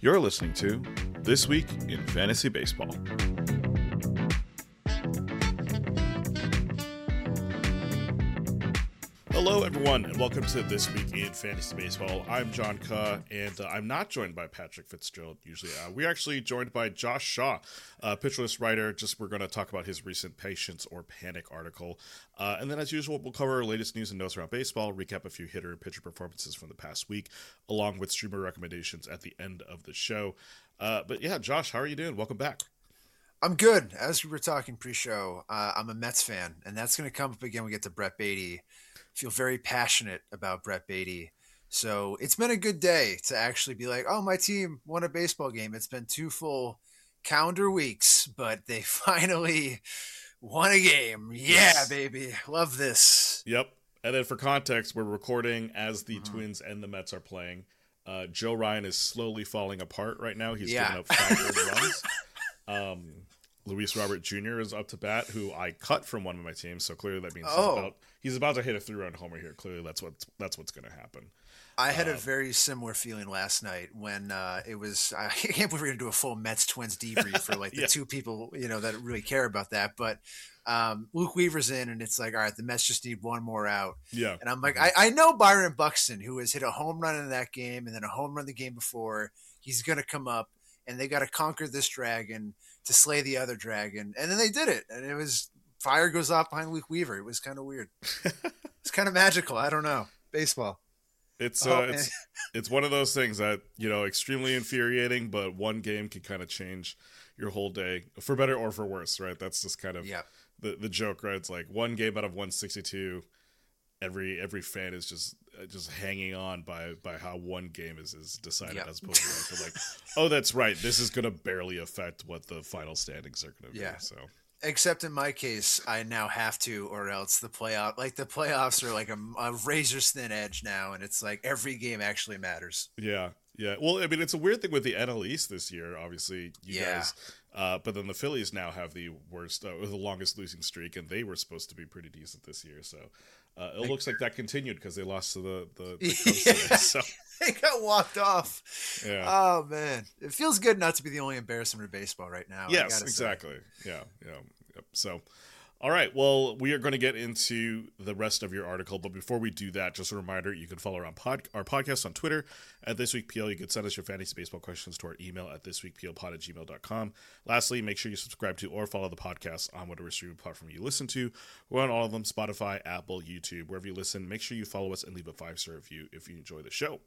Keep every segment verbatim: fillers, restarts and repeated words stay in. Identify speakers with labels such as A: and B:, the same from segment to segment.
A: You're listening to This Week in Fantasy Baseball. Hello, everyone, and welcome to This Week in Fantasy Baseball. I'm John Kuh, and uh, I'm not joined by Patrick Fitzgerald usually. Uh, we're actually joined by Josh Shaw, uh, Pitcher List writer. Just we're going to talk about his recent Patience or Panic article. Uh, and then, as usual, we'll cover our latest news and notes around baseball, recap a few hitter and pitcher performances from the past week, along with streamer recommendations at the end of the show. Uh, but yeah, Josh, how are you doing? Welcome back.
B: I'm good. As we were talking pre-show, uh, I'm a Mets fan, and that's going to come up again when we get to Brett Baty. Feel very passionate about Brett Baty. So it's been a good day to actually be like, oh, my team won a baseball game. It's been two full calendar weeks, but they finally won a game. Yeah, yes. Baby. Love this.
A: Yep. And then for context, we're recording as the mm-hmm. Twins and the Mets are playing. Uh, Joe Ryan is slowly falling apart right now. He's
B: yeah.
A: given up five runs. Um, Luis Robert Junior is up to bat, who I cut from one of my teams. So clearly that means
B: oh.
A: he's about he's about to hit a three-run homer here. Clearly that's what that's what's going to happen.
B: I had
A: um,
B: a very similar feeling last night when uh, it was. I can't believe we're going to do a full Mets Twins debrief for like the
A: yeah.
B: two people you know that really care about that. But um, Luke Weaver's in, and it's like, all right, the Mets just need one more out.
A: Yeah,
B: and I'm like, I, I know Byron Buxton, who has hit a home run in that game and then a home run the game before. He's going to come up, and they got to conquer this dragon to slay the other dragon, and then they did it, and it was fire goes off behind Luke Weaver. It was kind of weird. It's kind of magical. I don't know. Baseball.
A: It's uh, oh, it's it's one of those things that, you know, extremely infuriating, but one game can kind of change your whole day for better or for worse, right? That's just kind of
B: yeah.
A: the the joke, right? It's like one game out of one sixty-two. Every every fan is just just hanging on by by how one game is, is decided yep. as opposed to like, like, oh, that's right, this is going to barely affect what the final standings are going to
B: yeah.
A: be. So,
B: except in my case, I now have to, or else the playoff, like the playoffs are like a, a razor's thin edge now, and it's like every game actually matters.
A: Yeah, yeah. Well, I mean, it's a weird thing with the N L East this year. Obviously, you
B: yeah.
A: guys, uh, but then the Phillies now have the worst, uh, the longest losing streak, and they were supposed to be pretty decent this year. So. Uh, it looks like that continued because they lost to the, the, the Cubs
B: yeah.
A: today, so.
B: They got walked off.
A: Yeah.
B: Oh, man. It feels good not to be the only embarrassment of baseball right now.
A: Yes, exactly. Say. Yeah, yeah. Yep. So, all right. Well, we are going to get into the rest of your article, but before we do that, just a reminder, you can follow our, pod, our podcast on Twitter at ThisWeekPL. You can send us your fantasy baseball questions to our email at thisweekplpod at gmail dot com. Lastly, make sure you subscribe to or follow the podcast on whatever streaming platform you listen to. We're on all of them, Spotify, Apple, YouTube, wherever you listen. Make sure you follow us and leave a five-star review if you enjoy the show.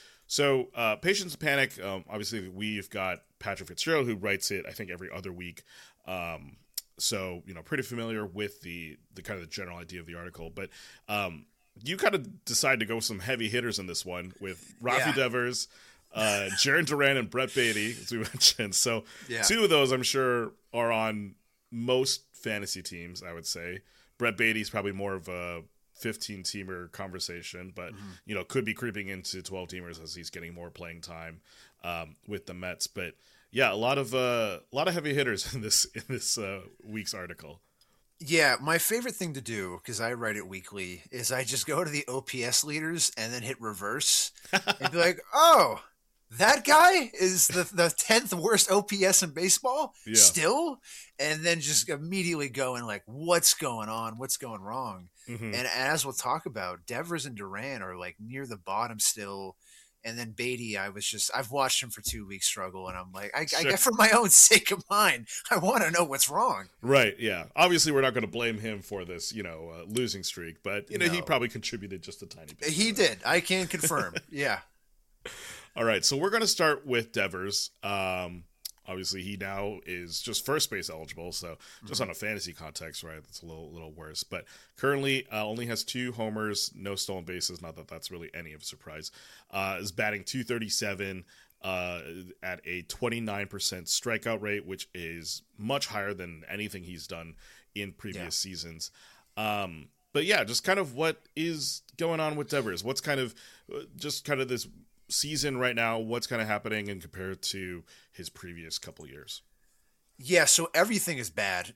A: So, uh, Patience and Panic, um, obviously we've got Patrick Fitzgerald, who writes it, I think, every other week. Um, so, you know, pretty familiar with the, the kind of the general idea of the article. But um, you kind of decided to go with some heavy hitters in this one with Rafi
B: yeah.
A: Devers, uh, Jarren Duran, and Brett Baty, as we mentioned. So,
B: yeah.
A: two of those, I'm sure, are on most fantasy teams, I would say. Brett Baty's probably more of a fifteen-teamer conversation, but, mm-hmm. you know, could be creeping into twelve-teamers as he's getting more playing time um, with the Mets. But, yeah, a lot of uh, a lot of heavy hitters in this in this uh, week's article.
B: Yeah, my favorite thing to do, because I write it weekly, is I just go to the O P S leaders and then hit reverse and be like, oh, that guy is the, the tenth worst O P S in baseball
A: yeah.
B: still? And then just immediately going like, what's going on? What's going wrong? Mm-hmm. And as we'll talk about, Devers and Duran are like near the bottom still. And then Baty, I was just, I've watched him for two weeks struggle, and I'm like, I, sure. I get for my own sake of mine, I want to know what's wrong.
A: Right, yeah. Obviously, we're not going to blame him for this, you know, uh, losing streak, but, you know, no. he probably contributed just a tiny bit.
B: He did. I can confirm. Yeah.
A: All right, so we're going to start with Devers. Um, obviously, he now is just first base eligible, so just mm-hmm. on a fantasy context, right, that's a little little worse. But currently uh, only has two homers, no stolen bases, not that that's really any of a surprise. Uh, is batting two thirty-seven uh, at a twenty-nine percent strikeout rate, which is much higher than anything he's done in previous yeah. seasons. Um, but yeah, just kind of what is going on with Devers? What's kind of just kind of this season right now, what's kind of happening and compared to his previous couple years?
B: Yeah, so everything is bad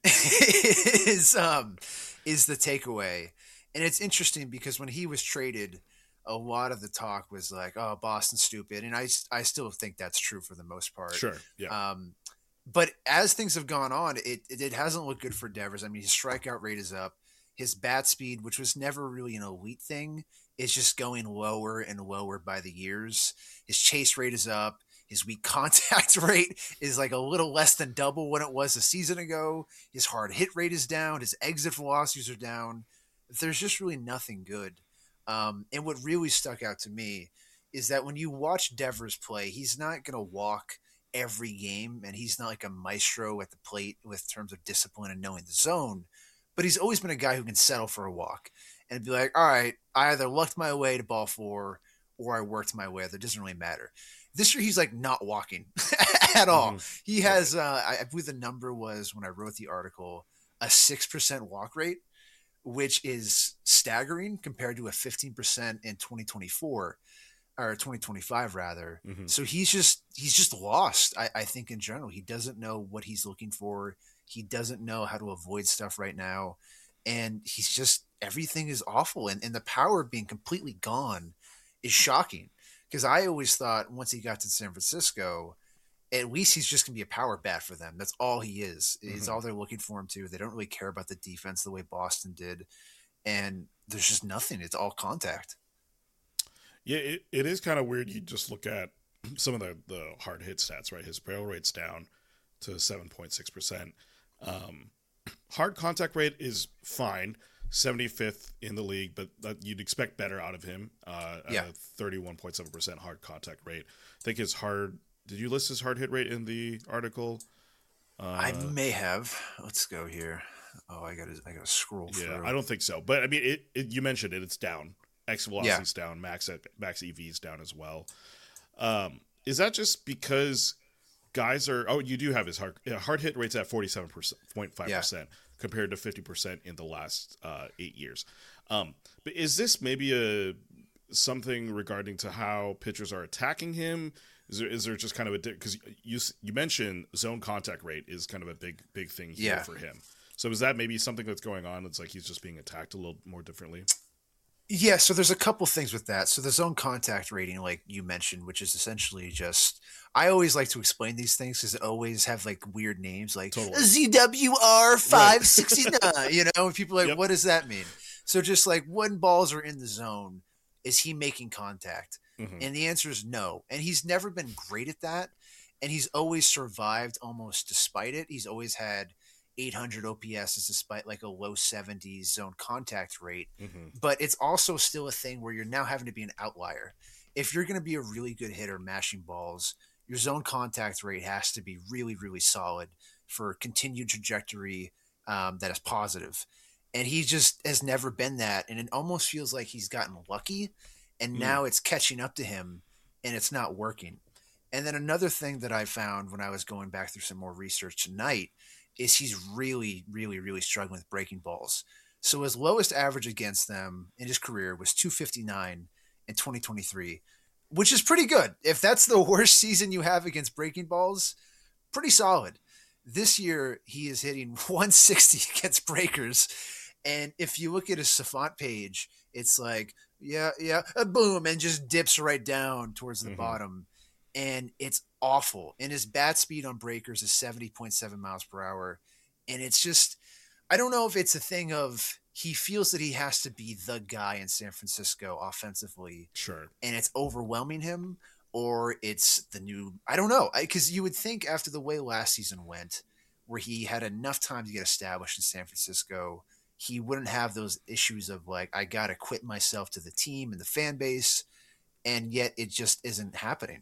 B: is um is the takeaway. And it's interesting because when he was traded a lot of the talk was like, "Oh, Boston's stupid," and I I still think that's true for the most part.
A: Sure. Yeah.
B: Um, but as things have gone on, it, it it hasn't looked good for Devers. I mean, his strikeout rate is up. His bat speed, which was never really an elite thing, is just going lower and lower by the years. His chase rate is up. His weak contact rate is like a little less than double what it was a season ago. His hard hit rate is down. His exit velocities are down. There's just really nothing good. Um, and what really stuck out to me is that when you watch Devers play, he's not going to walk every game, and he's not like a maestro at the plate with terms of discipline and knowing the zone. But he's always been a guy who can settle for a walk and be like, all right, I either lucked my way to ball four or I worked my way. That doesn't really matter. This year, he's like not walking at all. Mm-hmm. He has, uh, I believe the number was, when I wrote the article, a six percent walk rate, which is staggering compared to a fifteen percent in twenty twenty-four or twenty twenty-five rather. Mm-hmm. So he's just, he's just lost. I, I think in general, he doesn't know what he's looking for. He doesn't know how to avoid stuff right now. And he's just, everything is awful. And, and the power being completely gone is shocking. Because I always thought once he got to San Francisco, at least he's just going to be a power bat for them. That's all he is. Mm-hmm. It's all they're looking for him to. They don't really care about the defense the way Boston did. And there's just nothing. It's all contact.
A: Yeah, it, it is kind of weird. You just look at some of the, the hard hit stats, right? His barrel rate's down to seven point six percent. Um, hard contact rate is fine, seventy-fifth in the league, but that, you'd expect better out of him. Uh, yeah. At a thirty-one point seven percent hard contact rate. I think his hard, did you list his hard hit rate in the article?
B: Uh, I may have. Let's go here. Oh, I got to I got to scroll
A: yeah,
B: through.
A: I don't think so. But I mean, it, it you mentioned it, it's down. X velocity's yeah. down, max max E V's down as well. Um, is that just because guys are, oh, you do have his hard, hard hit rates at forty-seven point five percent yeah. compared to fifty percent in the last uh, eight years. Um, but is this maybe a something regarding to how pitchers are attacking him? Is there, is there just kind of a, because you you mentioned zone contact rate is kind of a big, big thing here yeah. for him. So is that maybe something that's going on? It's like he's just being attacked a little more differently?
B: Yeah, so there's a couple things with that. So the zone contact rating, like you mentioned, which is essentially just, I always like to explain these things because they always have like weird names, like totally. Z W R five sixty-nine, right. You know, and people are like, yep. What does that mean? So just like when balls are in the zone, is he making contact? Mm-hmm. And the answer is no. And he's never been great at that. And he's always survived almost despite it. He's always had eight hundred O P S despite like a low seventies zone contact rate. Mm-hmm. But it's also still a thing where you're now having to be an outlier. If you're going to be a really good hitter mashing balls, your zone contact rate has to be really, really solid for continued trajectory um, that is positive. And he just has never been that. And it almost feels like he's gotten lucky and mm. now it's catching up to him and it's not working. And then another thing that I found when I was going back through some more research tonight is he's really, really, really struggling with breaking balls. So his lowest average against them in his career was two fifty-nine in twenty twenty-three, which is pretty good. If that's the worst season you have against breaking balls, pretty solid. This year, he is hitting one sixty against breakers. And if you look at his Savant page, it's like, yeah, yeah, a boom, and just dips right down towards the mm-hmm. bottom. And it's awful. And his bat speed on breakers is seventy point seven miles per hour. And it's just, I don't know if it's a thing of he feels that he has to be the guy in San Francisco offensively.
A: Sure.
B: And it's overwhelming him, or it's the new, I don't know. Because you would think after the way last season went, where he had enough time to get established in San Francisco, he wouldn't have those issues of like, I got to quit myself to the team and the fan base. And yet it just isn't happening.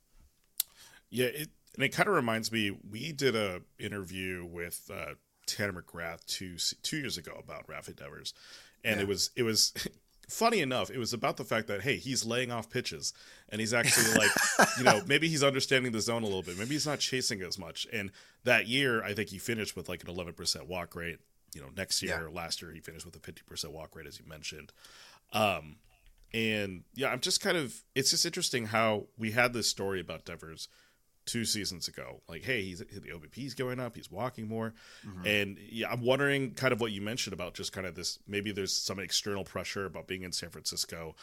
A: Yeah, it and it kind of reminds me. We did a interview with uh, Tanner McGrath two two years ago about Rafi Devers, and yeah. it was it was funny enough. It was about the fact that hey, he's laying off pitches, and he's actually like, you know, maybe he's understanding the zone a little bit. Maybe he's not chasing as much. And that year, I think he finished with like an eleven percent walk rate. You know, next year, yeah. last year, he finished with a fifty percent walk rate, as you mentioned. Um, and yeah, I'm just kind of. It's just interesting how we had this story about Devers two seasons ago, like, hey, he's the O B P's going up, he's walking more, mm-hmm. and yeah, I'm wondering kind of what you mentioned about just kind of this. Maybe there's some external pressure about being in San Francisco,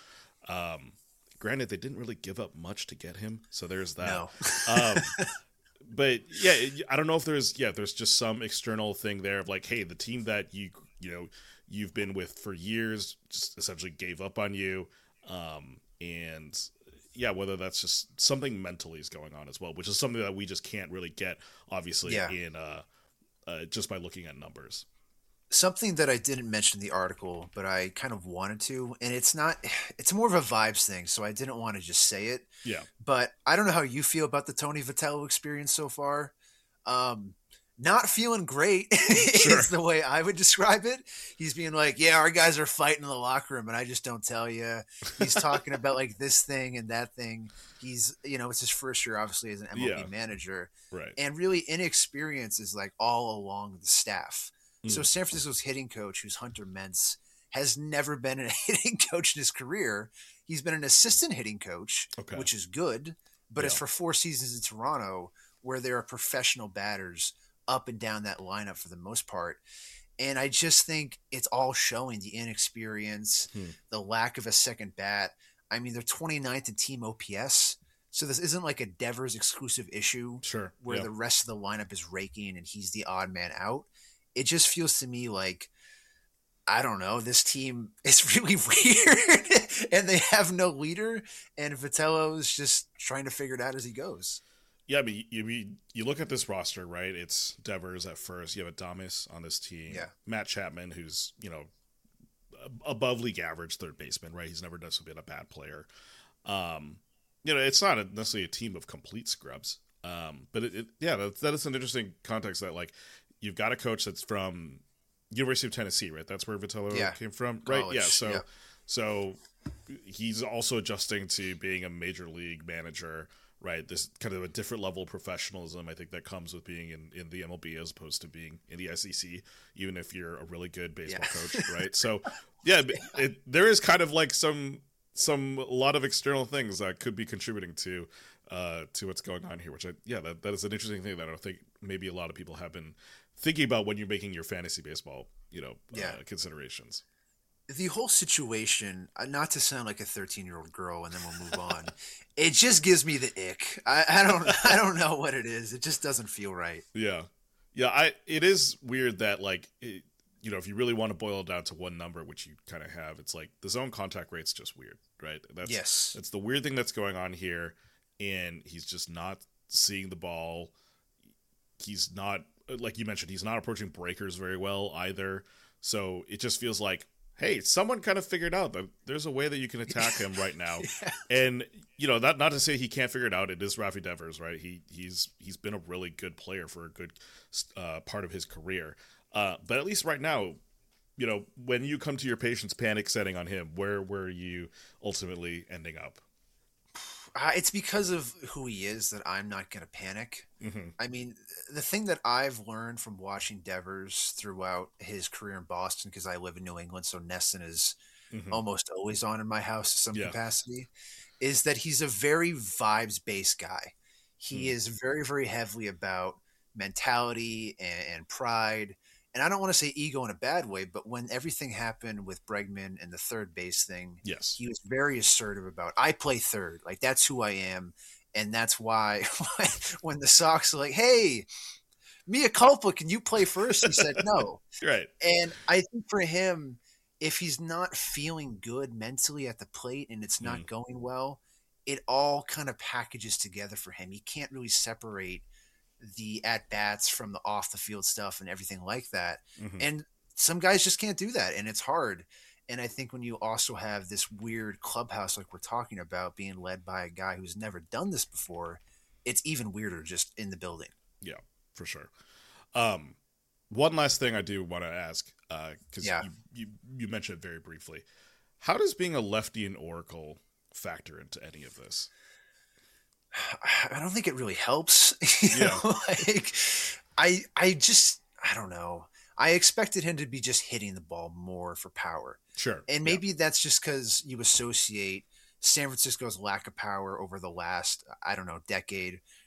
A: Um, granted, they didn't really give up much to get him, so there's that.
B: No.
A: um, but yeah, I don't know if there's yeah, there's just some external thing there of like, hey, the team that you you know you've been with for years just essentially gave up on you, um, and yeah, whether that's just something mentally is going on as well, which is something that we just can't really get, obviously,
B: Yeah.
A: in uh, uh, just by looking at numbers.
B: Something that I didn't mention in the article, but I kind of wanted to, and it's not, it's more of a vibes thing, so I didn't want to just say it.
A: Yeah.
B: But I don't know how you feel about the Tony Vitello experience so far. Um, not feeling great
A: Sure.
B: is the way I would describe it. He's being like, yeah, our guys are fighting in the locker room, and I just don't tell you. He's talking about like this thing and that thing. He's, you know, it's his first year, obviously, as an M L B
A: Yeah.
B: manager.
A: Right.
B: And really, inexperience is like all along the staff. So
A: Mm.
B: San Francisco's hitting coach, who's Hunter Mentz, has never been a hitting coach in his career. He's been an assistant hitting coach,
A: Okay.
B: which is good, but
A: Yeah.
B: it's for four seasons in Toronto where there are professional batters up and down that lineup for the most part. And I just think it's all showing the inexperience,
A: Hmm.
B: the lack of a second bat. I mean, they're twenty-ninth in team O P S. So this isn't like a Devers exclusive issue
A: Sure.
B: where
A: Yeah.
B: the rest of the lineup is raking and he's the odd man out. It just feels to me like, I don't know, this team is really weird and they have no leader, and Vitello is just trying to figure it out as he goes.
A: Yeah, but you, you you look at this roster, right? It's Devers at first. You have Adames on this team.
B: Yeah.
A: Matt Chapman, who's, you know, above league average third baseman, right? He's never necessarily been a bad player. Um, you know, it's not a, necessarily a team of complete scrubs. Um, but it, it yeah, that, that is an interesting context that, like, you've got a coach that's from University of Tennessee, right? That's where Vitello
B: Yeah.
A: came from,
B: College,
A: right? Yeah. So,
B: yeah.
A: so he's also adjusting to being a major league manager, right? This kind of a different level of professionalism, I think, that comes with being in, in the M L B as opposed to being in the S E C, even if you're a really good baseball
B: Yeah.
A: coach, right? So, yeah, it, there is kind of like some some a lot of external things that could be contributing to uh, to what's going on here, which I yeah, that, that is an interesting thing that I don't think maybe a lot of people have been thinking about when you're making your fantasy baseball, you know,
B: Yeah.
A: uh, considerations.
B: The whole situation, uh, not to sound like a thirteen-year-old girl, and then we'll move on. It just gives me the ick. I, I don't, I don't know what it is. It just doesn't feel right.
A: Yeah, yeah. I it is weird that, like, it, you know, if you really want to boil it down to one number, which you kind of have, it's like the zone contact rate's just weird, right? That's
B: Yes.
A: that's the weird thing that's going on here, and he's just not seeing the ball. He's not, like you mentioned, he's not approaching breakers very well either. So it just feels like, hey, someone kind of figured out that there's a way that you can attack him right now.
B: Yeah.
A: And, you know, not not to say he can't figure it out. It is Rafi Devers, right? He he's he's been a really good player for a good uh, part of his career. Uh, but at least right now, you know, when you come to your patient's panic setting on him, where where are you ultimately ending up?
B: Uh, it's because of who he is that I'm not going to panic.
A: Mm-hmm.
B: I mean, the thing that I've learned from watching Devers throughout his career in Boston, because I live in New England, so Nesson is
A: Mm-hmm.
B: almost always on in my house to some
A: Yeah.
B: capacity, is that he's a very vibes-based guy. He
A: Mm.
B: is very, very heavily about mentality and, and pride. And I don't want to say ego in a bad way, but when everything happened with Bregman and the third base thing,
A: Yes.
B: he was very assertive about, I play third. Like, that's who I am. And that's why when the Sox are like, hey, Mia culpa, can you play first? He said no.
A: Right.
B: And I think for him, if he's not feeling good mentally at the plate and it's not
A: Mm.
B: going well, it all kind of packages together for him. He can't really separate the at-bats from the off-the-field stuff and everything like that.
A: Mm-hmm.
B: And some guys just can't do that, and it's hard. And I think when you also have this weird clubhouse like we're talking about being led by a guy who's never done this before, it's even weirder just in the building.
A: Yeah, for sure. Um, one last thing I do want to ask, because
B: Yeah.
A: you, you you mentioned it very briefly. How does being a lefty in Oracle factor into any of this?
B: I don't think it really helps. You
A: Yeah.
B: know, like I I just I don't know. I expected him to be just hitting the ball more for power.
A: Sure.
B: And maybe that's just because you associate San Francisco's lack of power over the last, I don't know, decade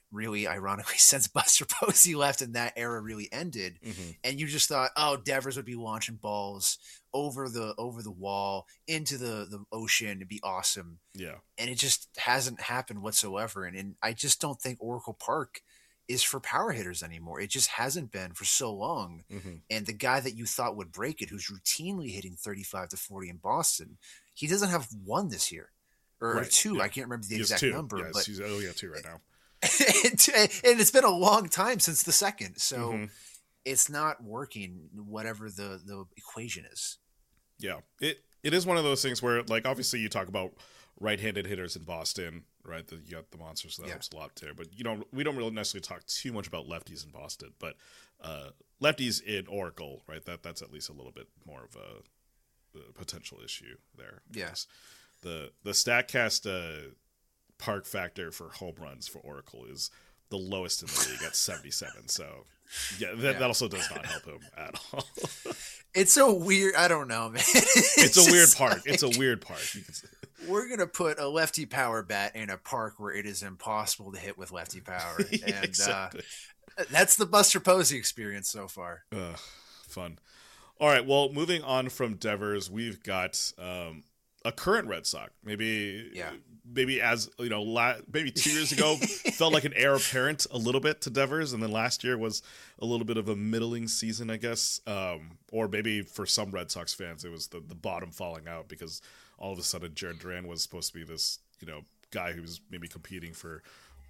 B: really ironically since Buster Posey left and that era really ended.
A: Mm-hmm.
B: And you just thought, oh, Devers would be launching balls over the over the wall into the, the ocean. It'd be awesome.
A: Yeah.
B: And it just hasn't happened whatsoever. And, and I just don't think Oracle Park is for power hitters anymore. It just hasn't been for so long.
A: Mm-hmm.
B: And the guy that you thought would break it, who's routinely hitting thirty-five to forty in Boston, he doesn't have one this year. Or,
A: Right.
B: or two.
A: Yeah.
B: I can't remember the
A: He has
B: exact
A: two.
B: number.
A: Yes,
B: but
A: he's, oh, yeah, two right now.
B: and, and it's been a long time since the second. So
A: Mm-hmm.
B: it's not working, whatever the, the equation is.
A: Yeah. It It is one of those things where, like, obviously you talk about right-handed hitters in Boston, right? The, you got the monsters, so that
B: Yeah.
A: helps a lot there. But you don't, we don't really necessarily talk too much about lefties in Boston. But uh, lefties in Oracle, right? That That's at least a little bit more of a, a potential issue there.
B: Yes.
A: The, the StatCast uh, park factor for home runs for Oracle is the lowest in the league at seventy-seven. So, yeah, that,
B: Yeah.
A: that also does not help him at all.
B: It's so weird. I don't know, man. It's,
A: It's a weird
B: just
A: park.
B: like-
A: It's a weird park. You can say.
B: We're going to put a lefty power bat in a park where it is impossible to hit with lefty power. And
A: Exactly.
B: uh, that's the Buster Posey experience so far.
A: Uh, fun. All right. Well, moving on from Devers, we've got um, a current Red Sox. Maybe,
B: Yeah.
A: maybe as you know, la- maybe two years ago felt like an heir apparent a little bit to Devers, and then last year was a little bit of a middling season, I guess. Um, or maybe for some Red Sox fans, it was the the bottom falling out because all of a sudden Jared Duran was supposed to be this, you know, guy who was maybe competing for,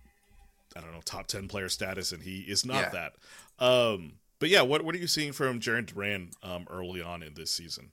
A: I don't know, top ten player status, and he is not
B: Yeah.
A: that. Um, but yeah, what what are you seeing from Jared Duran um, early on in this season?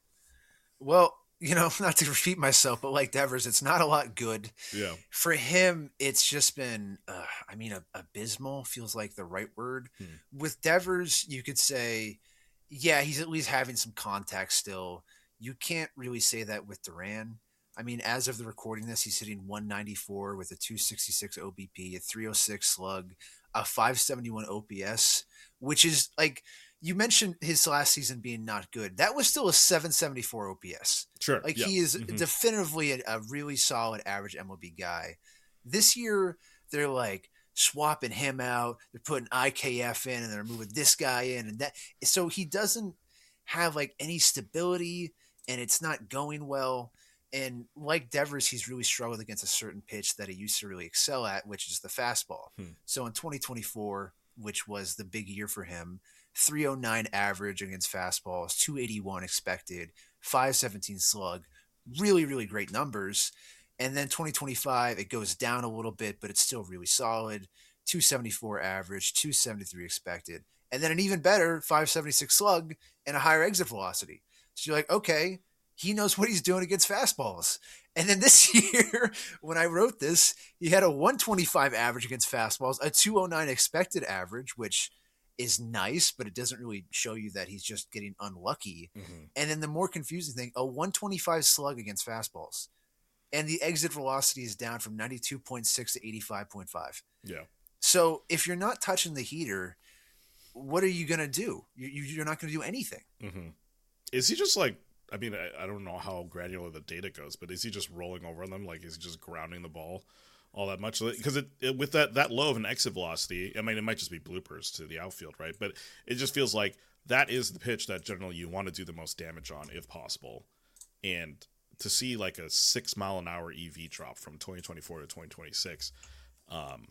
B: Well, you know, not to repeat myself, but like Devers, it's not a lot good.
A: Yeah.
B: For him, it's just been, uh, I mean, a, abysmal feels like the right word.
A: Hmm.
B: With Devers, you could say, yeah, he's at least having some contact still. You can't really say that with Duran. I mean, as of the recording this, he's hitting one ninety-four with a two sixty-six O B P, a three oh six slug, a five seventy-one O P S, which is like, you mentioned his last season being not good. That was still a seven seventy-four O P S.
A: Sure.
B: Like
A: yeah.
B: he is
A: Mhm.
B: definitively a, a really solid average M L B guy. This year, they're like swapping him out. They're putting I K F in and they're moving this guy in and that. So he doesn't have like any stability and it's not going well. And like Devers, he's really struggled against a certain pitch that he used to really excel at, which is the fastball.
A: Hmm.
B: So in twenty twenty-four, which was the big year for him, three oh nine average against fastballs, two eighty-one expected, five seventeen slug, really, really great numbers. And then twenty twenty-five, it goes down a little bit, but it's still really solid. two seventy-four average, two seventy-three expected. And then an even better five seventy-six slug and a higher exit velocity. So you're like, okay, he knows what he's doing against fastballs. And then this year, when I wrote this, he had a one twenty-five average against fastballs, a two oh nine expected average, which is nice, but it doesn't really show you that he's just getting unlucky.
A: Mm-hmm.
B: And then the more confusing thing, a one twenty-five slug against fastballs. And the exit velocity is down from ninety-two point six to eighty-five point five.
A: Yeah.
B: So if you're not touching the heater, what are you going to do? You, you're not going to do anything.
A: Mm-hmm. Is he just like, I mean, I, I don't know how granular the data goes, but is he just rolling over them? Like, is he just grounding the ball all that much? Because it, it with that, that low of an exit velocity, I mean, it might just be bloopers to the outfield, right? But it just feels like that is the pitch that generally you want to do the most damage on if possible. And to see like a six mile an hour E V drop from twenty twenty-four to twenty twenty-six um,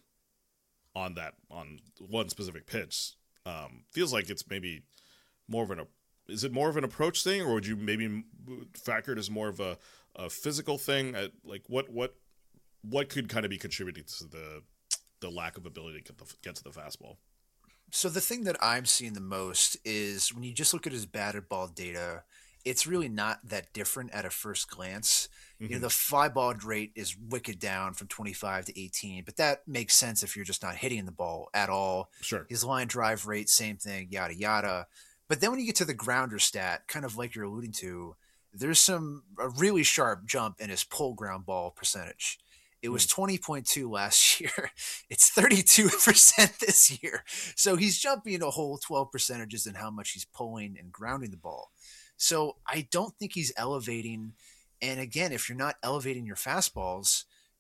A: on that, on one specific pitch, um, feels like it's maybe more of an, is it more of an approach thing, or would you maybe factor it as more of a, a physical thing? At, like what, what, what could kind of be contributing to the, the lack of ability to get, the, get to the fastball?
B: So the thing that I'm seeing the most is when you just look at his batted ball data, it's really not that different at a first glance. Mm-hmm. You know, the fly ball rate is wicked down from twenty-five to eighteen, but that makes sense if you're just not hitting the ball at all.
A: Sure.
B: His line drive rate, same thing, yada, yada. But then when you get to the grounder stat, kind of like you're alluding to, there's some a really sharp jump in his pull ground ball percentage. It was twenty point two last year. It's thirty-two percent this year. So he's jumping a whole twelve percentages in how much he's pulling and grounding the ball. So I don't think he's elevating. And again, if you're not elevating your fastballs,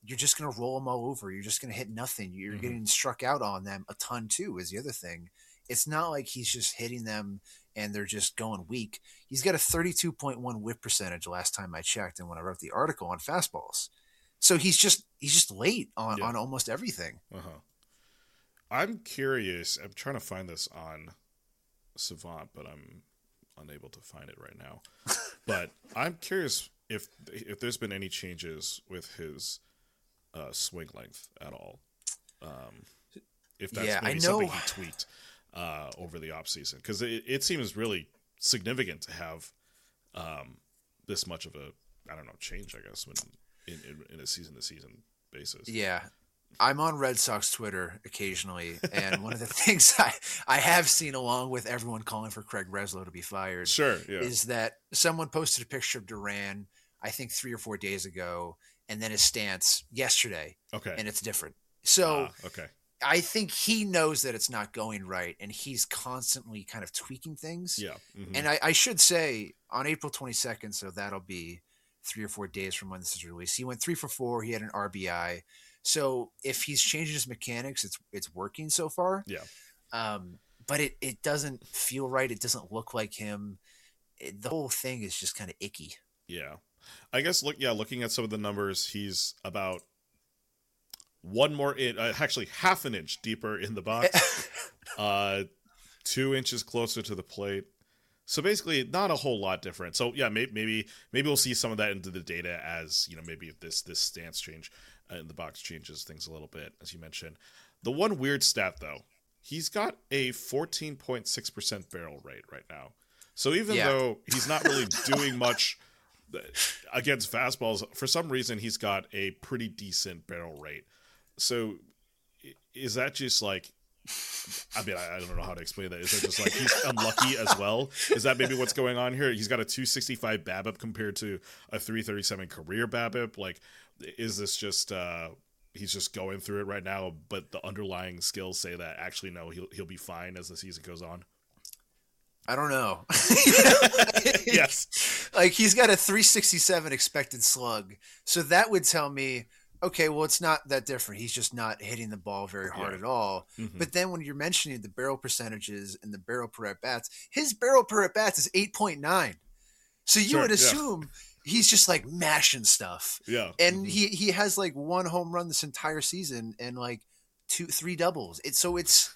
B: you're just going to roll them all over. You're just going to hit nothing. You're mm-hmm. getting struck out on them a ton too, is the other thing. It's not like he's just hitting them and they're just going weak. He's got a thirty-two point one whip percentage last time I checked and when I wrote the article on fastballs. So he's just he's just late on, yeah. on almost everything.
A: Uh-huh. I'm curious. I'm trying to find this on Savant, but I'm unable to find it right now. But I'm curious if if there's been any changes with his uh, swing length at all. Um, if that's
B: yeah,
A: maybe
B: I know.
A: something he tweaked uh, over the offseason. Because it, it seems really significant to have um, this much of a, I don't know, change, I guess, when in, in, in a season-to-season basis.
B: Yeah. I'm on Red Sox Twitter occasionally, and one of the things I, I have seen, along with everyone calling for Craig Breslow to be fired,
A: sure, yeah.
B: is that someone posted a picture of Duran, I think three or four days ago, and then his stance yesterday,
A: okay,
B: and it's different. So
A: uh, okay.
B: I think he knows that it's not going right, and he's constantly kind of tweaking things.
A: Yeah, mm-hmm.
B: And I, I should say, on April twenty-second, so that'll be three or four days from when this is released, he went three for four. He had an R B I. So if he's changing his mechanics, it's it's working so far.
A: Yeah.
B: Um, but it, it doesn't feel right. It doesn't look like him. It, the whole thing is just kind of icky.
A: Yeah. I guess, look. yeah, looking at some of the numbers, he's about one more in, uh, actually half an inch deeper in the box, uh, two inches closer to the plate. So basically, not a whole lot different. So yeah, maybe maybe maybe we'll see some of that into the data as, you know, maybe if this this stance change uh, in the box changes things a little bit, as you mentioned. The one weird stat though, he's got a fourteen point six percent barrel rate right now. So even
B: yeah.
A: though he's not really doing much against fastballs, for some reason he's got a pretty decent barrel rate. So is that just like, I mean, I, I don't know how to explain that. Is it just like he's unlucky as well? Is that maybe what's going on here? He's got a two sixty-five BABIP compared to a three thirty-seven career BABIP. Like, is this just uh, he's just going through it right now, but the underlying skills say that actually no, he'll he'll be fine as the season goes on?
B: I don't know.
A: Yes,
B: like he's got a three sixty-seven expected slug, so that would tell me, okay, well, it's not that different. He's just not hitting the ball very hard yeah. at all. Mm-hmm. But then when you're mentioning the barrel percentages and the barrel per at bats, his barrel per at bats is eight point nine. So you sure, would assume yeah. he's just like mashing stuff.
A: Yeah.
B: And
A: mm-hmm.
B: he, he has like one home run this entire season and like two, three doubles. It's so it's,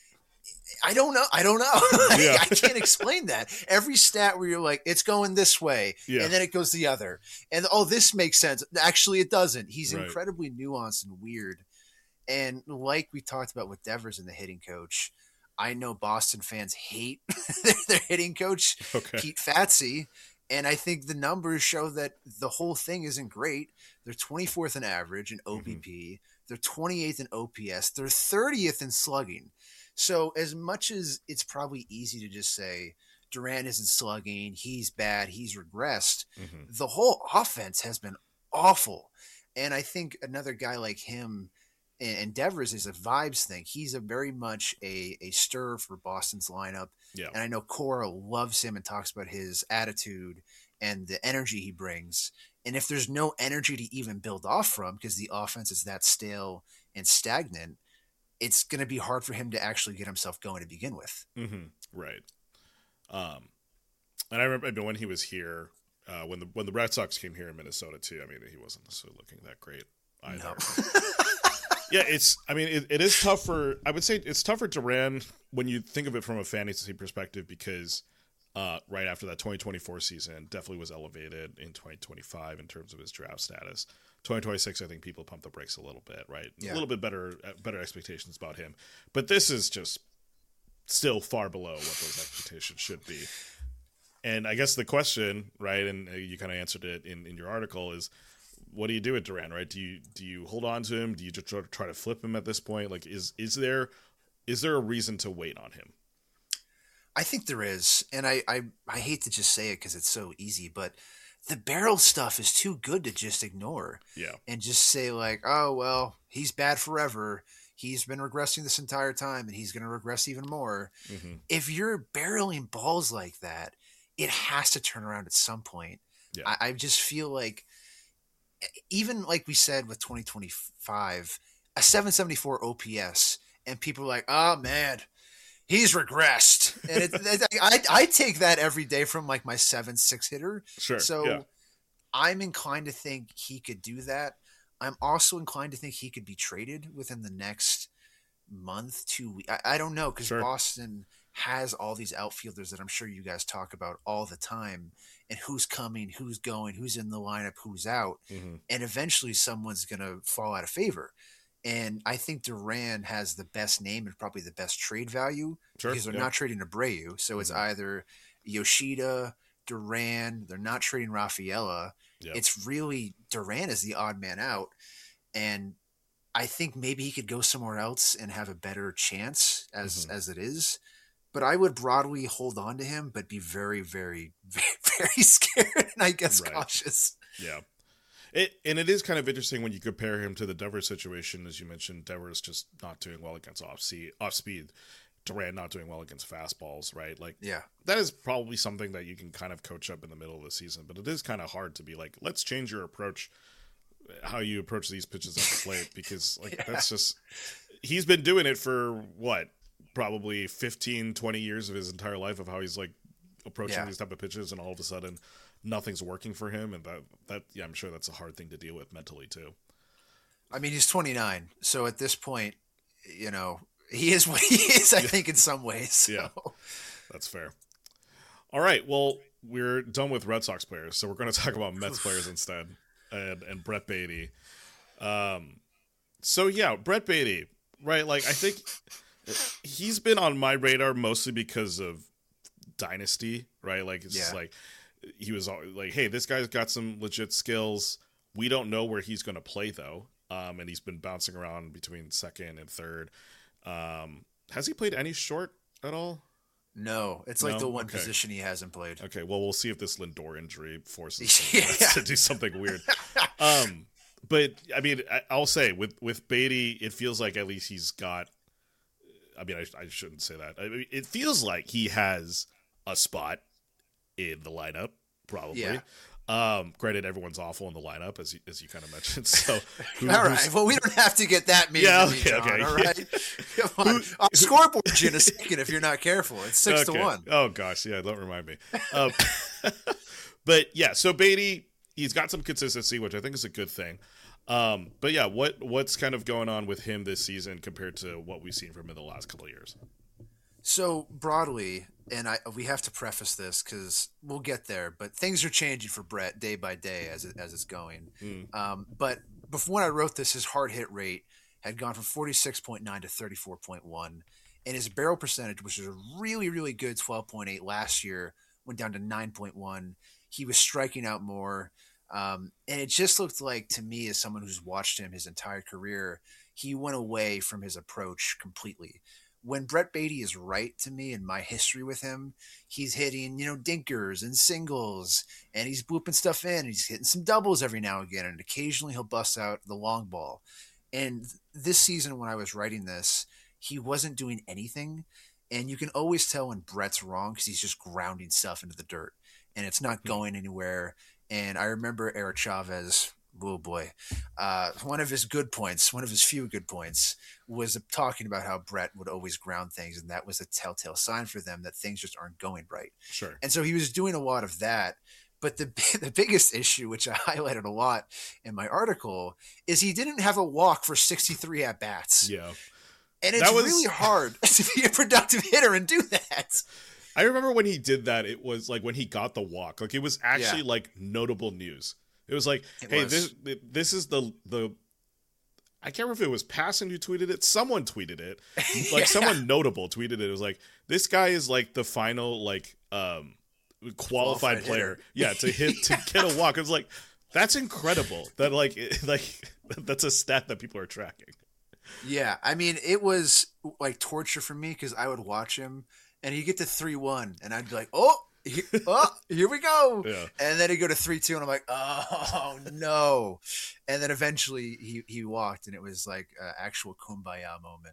B: I don't know. I don't know.
A: Yeah.
B: I can't explain that. Every stat where you're like, it's going this way,
A: yeah.
B: and then it goes the other. And, oh, this makes sense. Actually, it doesn't. He's
A: right.
B: incredibly nuanced and weird. And like we talked about with Devers and the hitting coach, I know Boston fans hate their hitting coach,
A: okay.
B: Pete Fatsi. And I think the numbers show that the whole thing isn't great. They're twenty-fourth in average in O B P. Mm-hmm. They're twenty-eighth in O P S. They're thirtieth in slugging. So as much as it's probably easy to just say Duran isn't slugging, he's bad, he's regressed, mm-hmm. the whole offense has been awful. And I think another guy like him and Devers is a vibes thing. He's a very much a, a stir for Boston's lineup.
A: Yeah.
B: And I know Cora loves him and talks about his attitude and the energy he brings. And if there's no energy to even build off from because the offense is that stale and stagnant, it's going to be hard for him to actually get himself going to begin with.
A: Mm-hmm. Right. Um, and I remember when he was here, uh, when the when the Red Sox came here in Minnesota too. I mean, he wasn't necessarily looking that great either.
B: No.
A: Yeah, it's. I mean, it, it is tough for. I would say it's tough for Duran when you think of it from a fantasy perspective because uh, right after that twenty twenty-four season, definitely was elevated in twenty twenty-five in terms of his draft status. twenty twenty-six, I think people pump the brakes a little bit, right? Yeah. A little bit better, better expectations about him, but this is just still far below what those expectations should be. And I guess the question, right, and you kind of answered it in, in your article, is what do you do with Duran, right? Do you do you hold on to him? Do you just try to flip him at this point? Like, is is there is there a reason to wait on him?
B: I think there is, and I I, I hate to just say it because it's so easy, but the barrel stuff is too good to just ignore.
A: Yeah.
B: And just say like, oh, well, he's bad forever. He's been regressing this entire time and he's going to regress even more. Mm-hmm. If you're barreling balls like that, it has to turn around at some point.
A: Yeah.
B: I, I just feel like even like we said with twenty twenty-five, a seven seventy-four O P S, and people are like, oh man, he's regressed. And it, it, I, I take that every day from like my seven six hitter.
A: Sure.
B: So
A: yeah.
B: I'm inclined to think he could do that. I'm also inclined to think he could be traded within the next month, two weeks. I, I don't know, because
A: Sure.
B: Boston has all these outfielders that I'm sure you guys talk about all the time, and who's coming, who's going, who's in the lineup, who's out.
A: Mm-hmm.
B: And eventually someone's going to fall out of favor. And I think Duran has the best name and probably the best trade value
A: Sure.
B: because they're
A: yeah.
B: not trading Abreu. So it's
A: Mhm.
B: either Yoshida, Duran. They're not trading Rafaela.
A: Yep.
B: It's really Duran is the odd man out. And I think maybe he could go somewhere else and have a better chance as
A: Mhm.
B: as it is. But I would broadly hold on to him, but be very, very, very, very scared and I guess
A: Right.
B: cautious.
A: Yeah. It, and it is kind of interesting when you compare him to the Devers situation. As you mentioned, Devers just not doing well against off speed, off speed. Duran not doing well against fastballs, right? Like,
B: Yeah.
A: that is probably something that you can kind of coach up in the middle of the season. But it is kind of hard to be like, let's change your approach, how you approach these pitches at the plate, because like
B: Yeah.
A: that's just he's been doing it for what, probably fifteen, twenty years of his entire life of how he's like approaching
B: Yeah.
A: these type of pitches, and all of a sudden nothing's working for him, and that that yeah, I'm sure that's a hard thing to deal with mentally too.
B: I mean, he's twenty-nine. So at this point, you know, he is what he is, I think, in some ways. So.
A: Yeah. That's fair. All right, well, we're done with Red Sox players, so we're going to talk about Mets players instead, and and Brett Baty. Um, so yeah, Brett Baty, right? Like, I think he's been on my radar mostly because of Dynasty, right? Like, it's just
B: Yeah.
A: like he was all, like, hey, this guy's got some legit skills. We don't know where he's going to play though, um, and he's been bouncing around between second and third. Um, has he played any short at all?
B: No, it's like
A: No?
B: the one
A: Okay.
B: position he hasn't played.
A: Okay, well, we'll see if this Lindor injury forces him
B: Yeah.
A: to do something weird. Um, but I mean, I, I'll say with with Baty, it feels like at least he's got. I mean, I, I shouldn't say that. I mean, it feels like he has a spot in the lineup, probably.
B: Yeah.
A: Um, granted, everyone's awful in the lineup, as you, as you kind of mentioned. So, who,
B: All
A: who's-
B: right. Well, we don't have to get that mean.
A: Yeah,
B: to me,
A: okay,
B: John,
A: okay.
B: All right. Come on. I'll scoreboard you in a second if you're not careful. It's six
A: Okay.
B: to one.
A: Oh gosh, yeah, don't remind me. Um, but yeah, so Baty, he's got some consistency, which I think is a good thing. Um, but yeah, what what's kind of going on with him this season compared to what we've seen from him in the last couple of years?
B: So broadly, and I we have to preface this because we'll get there, but things are changing for Brett day by day as it, as it's going.
A: Mm.
B: Um, but before when I wrote this, his hard hit rate had gone from forty-six point nine to thirty-four point one, and his barrel percentage, which was a really really good twelve point eight last year, went down to nine point one. He was striking out more, um, and it just looked like to me, as someone who's watched him his entire career, he went away from his approach completely. When Brett Baty is right to me in my history with him, he's hitting, you know, dinkers and singles, and he's booping stuff in, and he's hitting some doubles every now and again, and occasionally he'll bust out the long ball. And this season, when I was writing this, he wasn't doing anything, and you can always tell when Brett's wrong because he's just grounding stuff into the dirt, and it's not going anywhere. And I remember Eric Chavez, oh boy, uh, one of his good points, one of his few good points, was talking about how Brett would always ground things, and that was a telltale sign for them that things just aren't going right.
A: Sure.
B: And so he was doing a lot of that. But the the biggest issue, which I highlighted a lot in my article, is he didn't have a walk for sixty-three at bats.
A: Yeah.
B: And it's
A: That was-
B: really hard to be a productive hitter and do that.
A: I remember when he did that, it was like when he got the walk. Like, it was actually
B: Yeah.
A: like notable news. It was like,
B: It
A: hey,
B: was.
A: this this is the the I can't remember if it was Passan who tweeted it. Someone tweeted it. Like
B: Yeah.
A: someone notable tweeted it. It was like, this guy is like the final like um qualified,
B: Qualified
A: player.
B: hitter.
A: Yeah, to hit to get a walk. It was like, that's incredible. That like it- like that's a stat that people are tracking.
B: Yeah, I mean, it was like torture for me because I would watch him, and he'd get to three one, and I'd be like, "Oh, he, oh, here we go!"
A: Yeah.
B: And then he'd go to three two, and I'm like, "Oh no!" And then eventually he he walked, and it was like an actual kumbaya moment.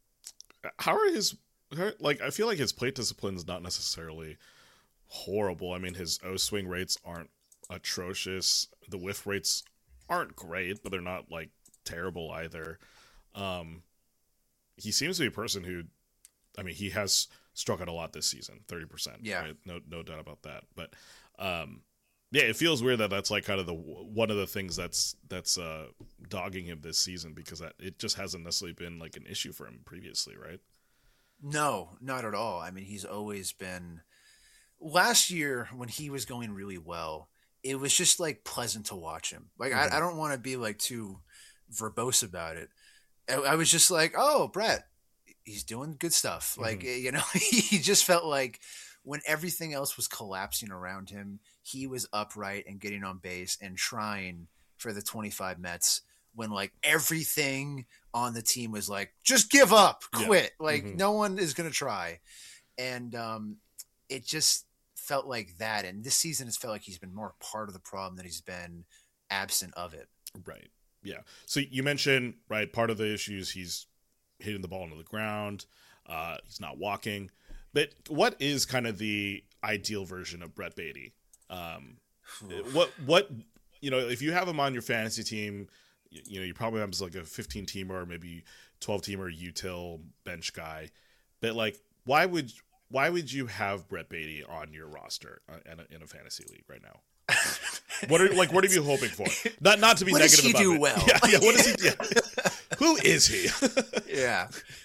A: How are his how- like I feel like his plate discipline is not necessarily horrible. I mean, his O swing rates aren't atrocious. The whiff rates aren't great, but they're not like terrible either. Um, he seems to be a person who, I mean, he has struck out a lot this season, thirty percent.
B: Yeah.
A: Right? No, no doubt about that. But, um, yeah, it feels weird that that's like kind of the one of the things that's that's uh, dogging him this season, because that, it just hasn't necessarily been like an issue for him previously, right?
B: No, not at all. I mean, he's always been. Last year when he was going really well, it was just like pleasant to watch him. Like mm-hmm. I, I don't want to be like too verbose about it. I, I was just like, oh, Brett, he's doing good stuff. Mm-hmm. Like, you know, he just felt like when everything else was collapsing around him, he was upright and getting on base and trying for the twenty-five Mets when like everything on the team was like, just give up, quit. Yeah. Like mm-hmm. no one is going to try. And um, it just felt like that. And this season has felt like he's been more part of the problem than he's been absent of it.
A: Right. Yeah. So you mentioned, right, part of the issues, he's hitting the ball into the ground. Uh, he's not walking. But what is kind of the ideal version of Brett Baty? Um, what, what, you know, if you have him on your fantasy team, you, you know, you probably have like a fifteen teamer or maybe twelve teamer util bench guy. But like, why would, why would you have Brett Baty on your roster in a, in a fantasy league right now? What are like? What are you hoping for? Not not to be
B: what
A: negative
B: does he
A: about
B: do
A: it.
B: Well?
A: Yeah, yeah. What does he? Yeah. Who is he?
B: Yeah.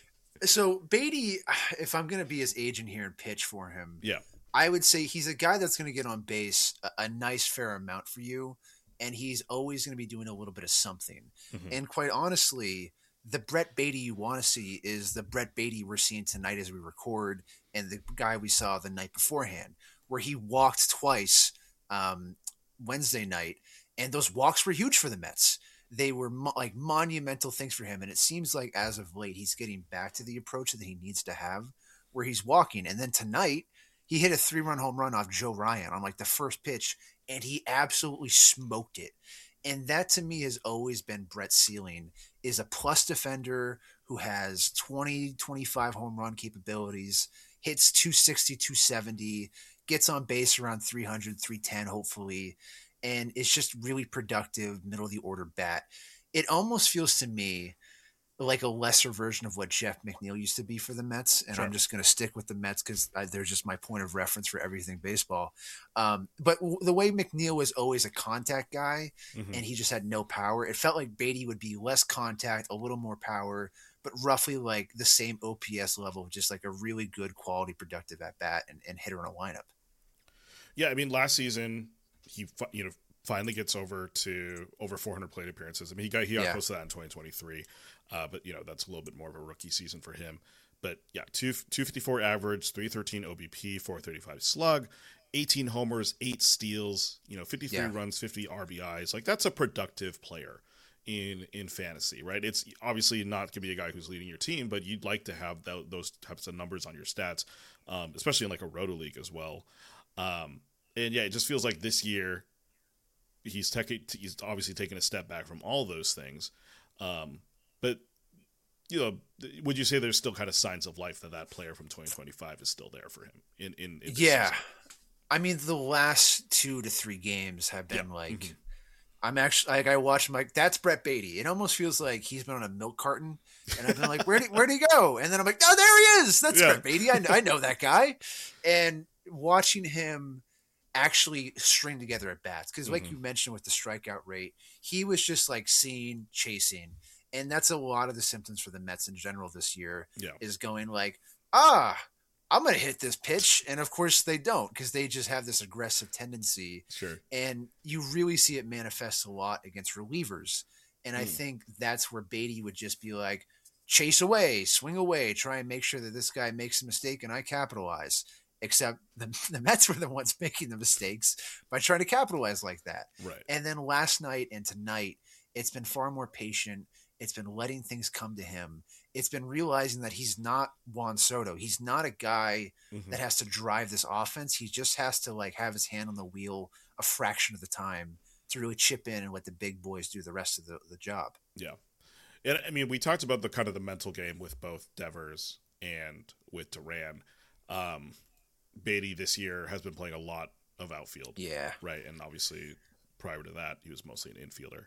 B: So Baty, if I'm going to be his agent here and pitch for him,
A: yeah,
B: I would say he's a guy that's going to get on base a, a nice fair amount for you, and he's always going to be doing a little bit of something. Mm-hmm. And quite honestly, the Brett Baty you want to see is the Brett Baty we're seeing tonight as we record, and the guy we saw the night beforehand, where he walked twice um, Wednesday night, and those walks were huge for the Mets. They were mo- like monumental things for him, and it seems like as of late he's getting back to the approach that he needs to have, where he's walking. And then tonight he hit a three-run home run off Joe Ryan on like the first pitch, and he absolutely smoked it. And that to me has always been Brett's ceiling, is a plus defender who has twenty, twenty-five home run capabilities, hits two sixty, two seventy, gets on base around three hundred, three ten, hopefully. And it's just really productive, middle of the order bat. It almost feels to me like a lesser version of what Jeff McNeil used to be for the Mets. And sure. I'm just going to stick with the Mets because they're just my point of reference for everything baseball. Um, but w- the way McNeil was always a contact guy, mm-hmm. and he just had no power, it felt like Baty would be less contact, a little more power, but roughly like the same O P S level, just like a really good quality productive at bat and, and hitter in a lineup.
A: Yeah. I mean, last season, he, you know, finally gets over to over four hundred plate appearances. I mean, he got, he got yeah. close to that in twenty twenty-three, uh, but you know, that's a little bit more of a rookie season for him. But yeah, two, two fifty-four average, three thirteen O B P, four thirty-five slug, eighteen homers, eight steals, you know, fifty-three yeah. runs, fifty R B Is. Like that's a productive player in, in fantasy, right? It's obviously not going to be a guy who's leading your team, but you'd like to have th- those types of numbers on your stats, um, especially in like a roto league as well. Um, And yeah, it just feels like this year he's tech- he's obviously taken a step back from all those things. Um, but, you know, would you say there's still kind of signs of life that that player from twenty twenty-five is still there for him? In, in, in
B: Yeah.
A: season?
B: I mean, the last two to three games have been
A: yeah.
B: like,
A: mm-hmm.
B: I'm actually like, I watched him like, that's Brett Baty. It almost feels like he's been on a milk carton. And I've been like, where'd he, where'd he go? And then I'm like, oh, there he is. That's yeah. Brett Baty. I, I know that guy. And watching him actually string together at bats, because like mm-hmm. you mentioned with the strikeout rate, he was just like seeing, chasing, and that's a lot of the symptoms for the Mets in general this year.
A: Yeah.
B: Is going like, ah, I'm gonna hit this pitch, and of course they don't, because they just have this aggressive tendency.
A: Sure.
B: And you really see it manifest a lot against relievers, and mm. I think that's where Baty would just be like, chase away, swing away, try and make sure that this guy makes a mistake and I capitalize. Except the, the Mets were the ones making the mistakes by trying to capitalize like that.
A: Right.
B: And then last night and tonight, it's been far more patient. It's been letting things come to him. It's been realizing that he's not Juan Soto. He's not a guy mm-hmm. that has to drive this offense. He just has to like have his hand on the wheel a fraction of the time to really chip in and let the big boys do the rest of the, the job.
A: Yeah. And I mean, we talked about the kind of the mental game with both Devers and with Duran. Um, Baty this year has been playing a lot of outfield.
B: Yeah.
A: Right. And obviously prior to that, he was mostly an infielder.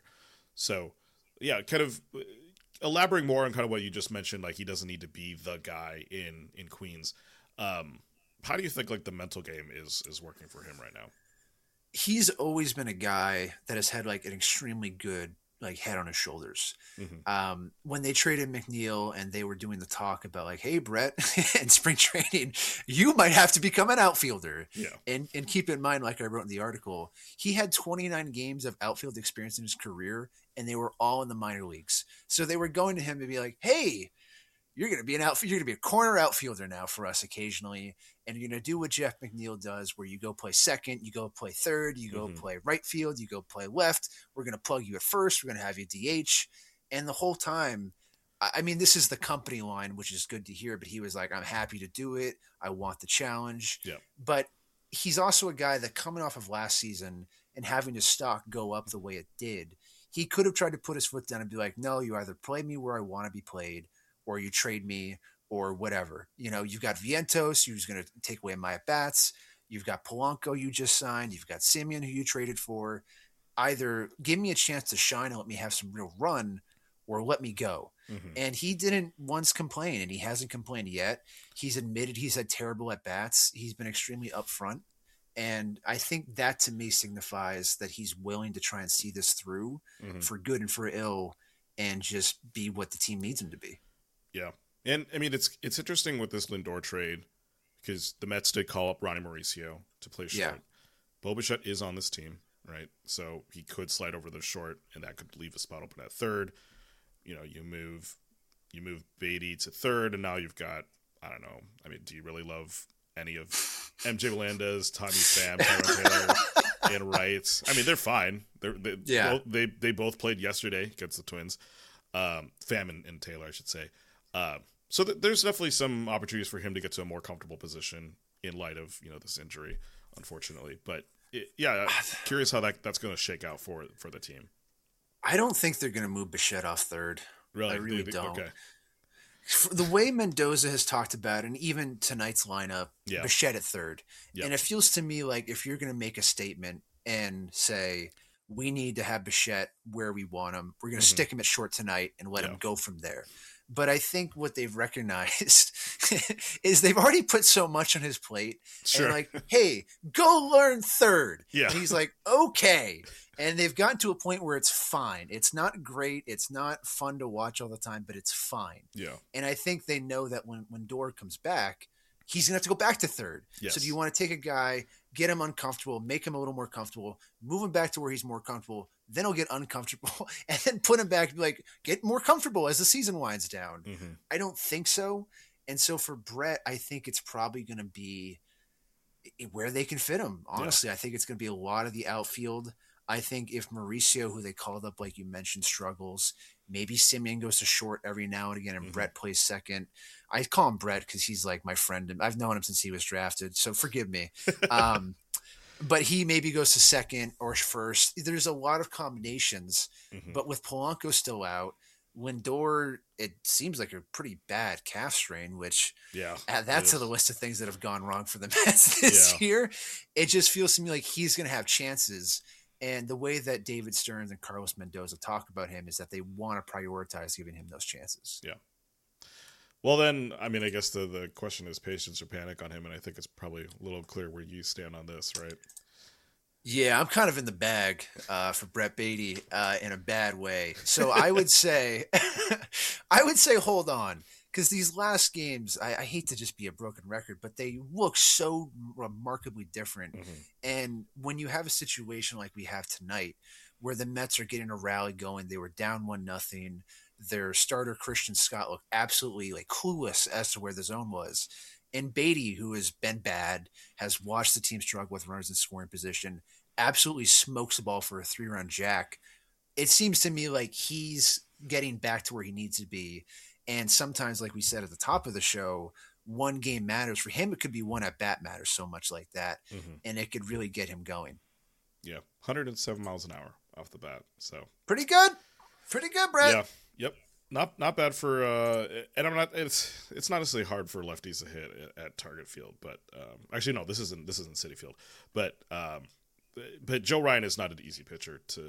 A: So, yeah, kind of elaborating more on kind of what you just mentioned. Like, he doesn't need to be the guy in in Queens. Um, how do you think like the mental game is is working for him right now?
B: He's always been a guy that has had like an extremely good like head on his shoulders.
A: Mm-hmm.
B: Um, when they traded McNeil and they were doing the talk about like, hey, Brett, in spring training, you might have to become an outfielder.
A: Yeah.
B: And and keep in mind, like I wrote in the article, he had twenty-nine games of outfield experience in his career, and they were all in the minor leagues. So they were going to him to be like, hey, you're going to be an outfield. You're going to be a corner outfielder now for us occasionally. And you're going to do what Jeff McNeil does, where you go play second, you go play third, you go
A: Mm-hmm.
B: play right field, you go play left. We're going to plug you at first. We're going to have you D H. And the whole time, I mean, this is the company line, which is good to hear, but he was like, I'm happy to do it. I want the challenge.
A: Yeah.
B: But he's also a guy that coming off of last season and having his stock go up the way it did, he could have tried to put his foot down and be like, no, you either play me where I want to be played, or you trade me, or whatever. You know, you've got Vientos, who's going to take away my at-bats. You've got Polanco you just signed. You've got Simeon, who you traded for. Either give me a chance to shine and let me have some real run, or let me go.
A: Mm-hmm.
B: And he didn't once complain, and he hasn't complained yet. He's admitted he's had terrible at-bats. He's been extremely upfront. And I think that to me signifies that he's willing to try and see this through
A: Mm-hmm.
B: for good and for ill, and just be what the team needs him to be.
A: Yeah. And I mean, it's it's interesting with this Lindor trade because the Mets did call up Ronnie Mauricio to play short.
B: Yeah.
A: Bo Bichette is on this team, right? So he could slide over the short, and that could leave a spot open at third. You know, you move you move Beatty to third, and now you've got, I don't know. I mean, do you really love any of M J Melendez, Tommy Pham, Tyrone Taylor, and Wright? I mean, they're fine. They're, they
B: Yeah.
A: both, they they both played yesterday against the Twins. Um, Pham and, and Taylor, I should say. Uh, so th- there's definitely some opportunities for him to get to a more comfortable position in light of, you know, this injury, unfortunately. But it, yeah, curious how that, that's going to shake out for for the team.
B: I don't think they're going to move Bichette off third.
A: Really,
B: I really
A: They-
B: don't.
A: Okay,
B: The way Mendoza has talked about, and even tonight's lineup,
A: Yeah.
B: Bichette at third.
A: Yeah.
B: And it feels to me like if you're going to make a statement and say, we need to have Bichette where we want him, we're going to
A: Mhm.
B: stick him at short tonight and let
A: Yeah.
B: him go from there. But I think what they've recognized is they've already put so much on his plate.
A: sure.
B: And like, hey, go learn third.
A: Yeah.
B: And he's like, okay. And they've gotten to a point where it's fine. It's not great. It's not fun to watch all the time, but it's fine.
A: yeah,
B: And I think they know that when, when Dor comes back, he's going to have to go back to third.
A: Yes.
B: So do you want to take a guy, get him uncomfortable, make him a little more comfortable, move him back to where he's more comfortable, then he'll get uncomfortable, and then put him back and be like, get more comfortable as the season winds down?
A: hmm
B: I don't think so. And so for Brett, I think it's probably going to be where they can fit him. Honestly, I think it's going to be a lot of the outfield. I think if Mauricio, who they called up, like you mentioned, struggles, maybe Simeon goes to short every now and again, and
A: Mhm.
B: Brett plays second. I call him Brett because he's like my friend, and I've known him since he was drafted, so forgive me. Um, but he maybe goes to second or first. There's a lot of combinations,
A: hmm
B: but with Polanco still out, Lindor, it seems like a pretty bad calf strain, which
A: yeah,
B: add that
A: it
B: to
A: is.
B: the list of things that have gone wrong for the Mets this
A: Yeah.
B: year. It just feels to me like he's going to have chances. And the way that David Stearns and Carlos Mendoza talk about him is that they want to prioritize giving him those chances.
A: Well, then, I mean, I guess the, the question is patience or panic on him, and I think it's probably a little clear where you stand on this, right?
B: Yeah, I'm kind of in the bag uh, for Brett Beatty uh, in a bad way. So I would say, I would say, hold on, because these last games, I, I hate to just be a broken record, but they look so remarkably different.
A: hmm
B: And when you have a situation like we have tonight, where the Mets are getting a rally going, they were down one nothing. Their starter Christian Scott looked absolutely like clueless as to where the zone was. And Beatty, who has been bad, has watched the team struggle with runners in scoring position, absolutely smokes the ball for a three-run jack. It seems to me like he's getting back to where he needs to be. And sometimes, like we said at the top of the show, one game matters. For him, it could be one at bat matters so much like that.
A: hmm
B: And it could really get him going.
A: Yeah, one hundred seven miles an hour off the bat. So
B: Pretty good. Pretty good, Brett.
A: yeah, yep, not not bad for. Uh, and I'm not. It's it's not necessarily hard for lefties to hit at, at Target Field, but um, actually no, this isn't this isn't Citi Field, but um, but Joe Ryan is not an easy pitcher to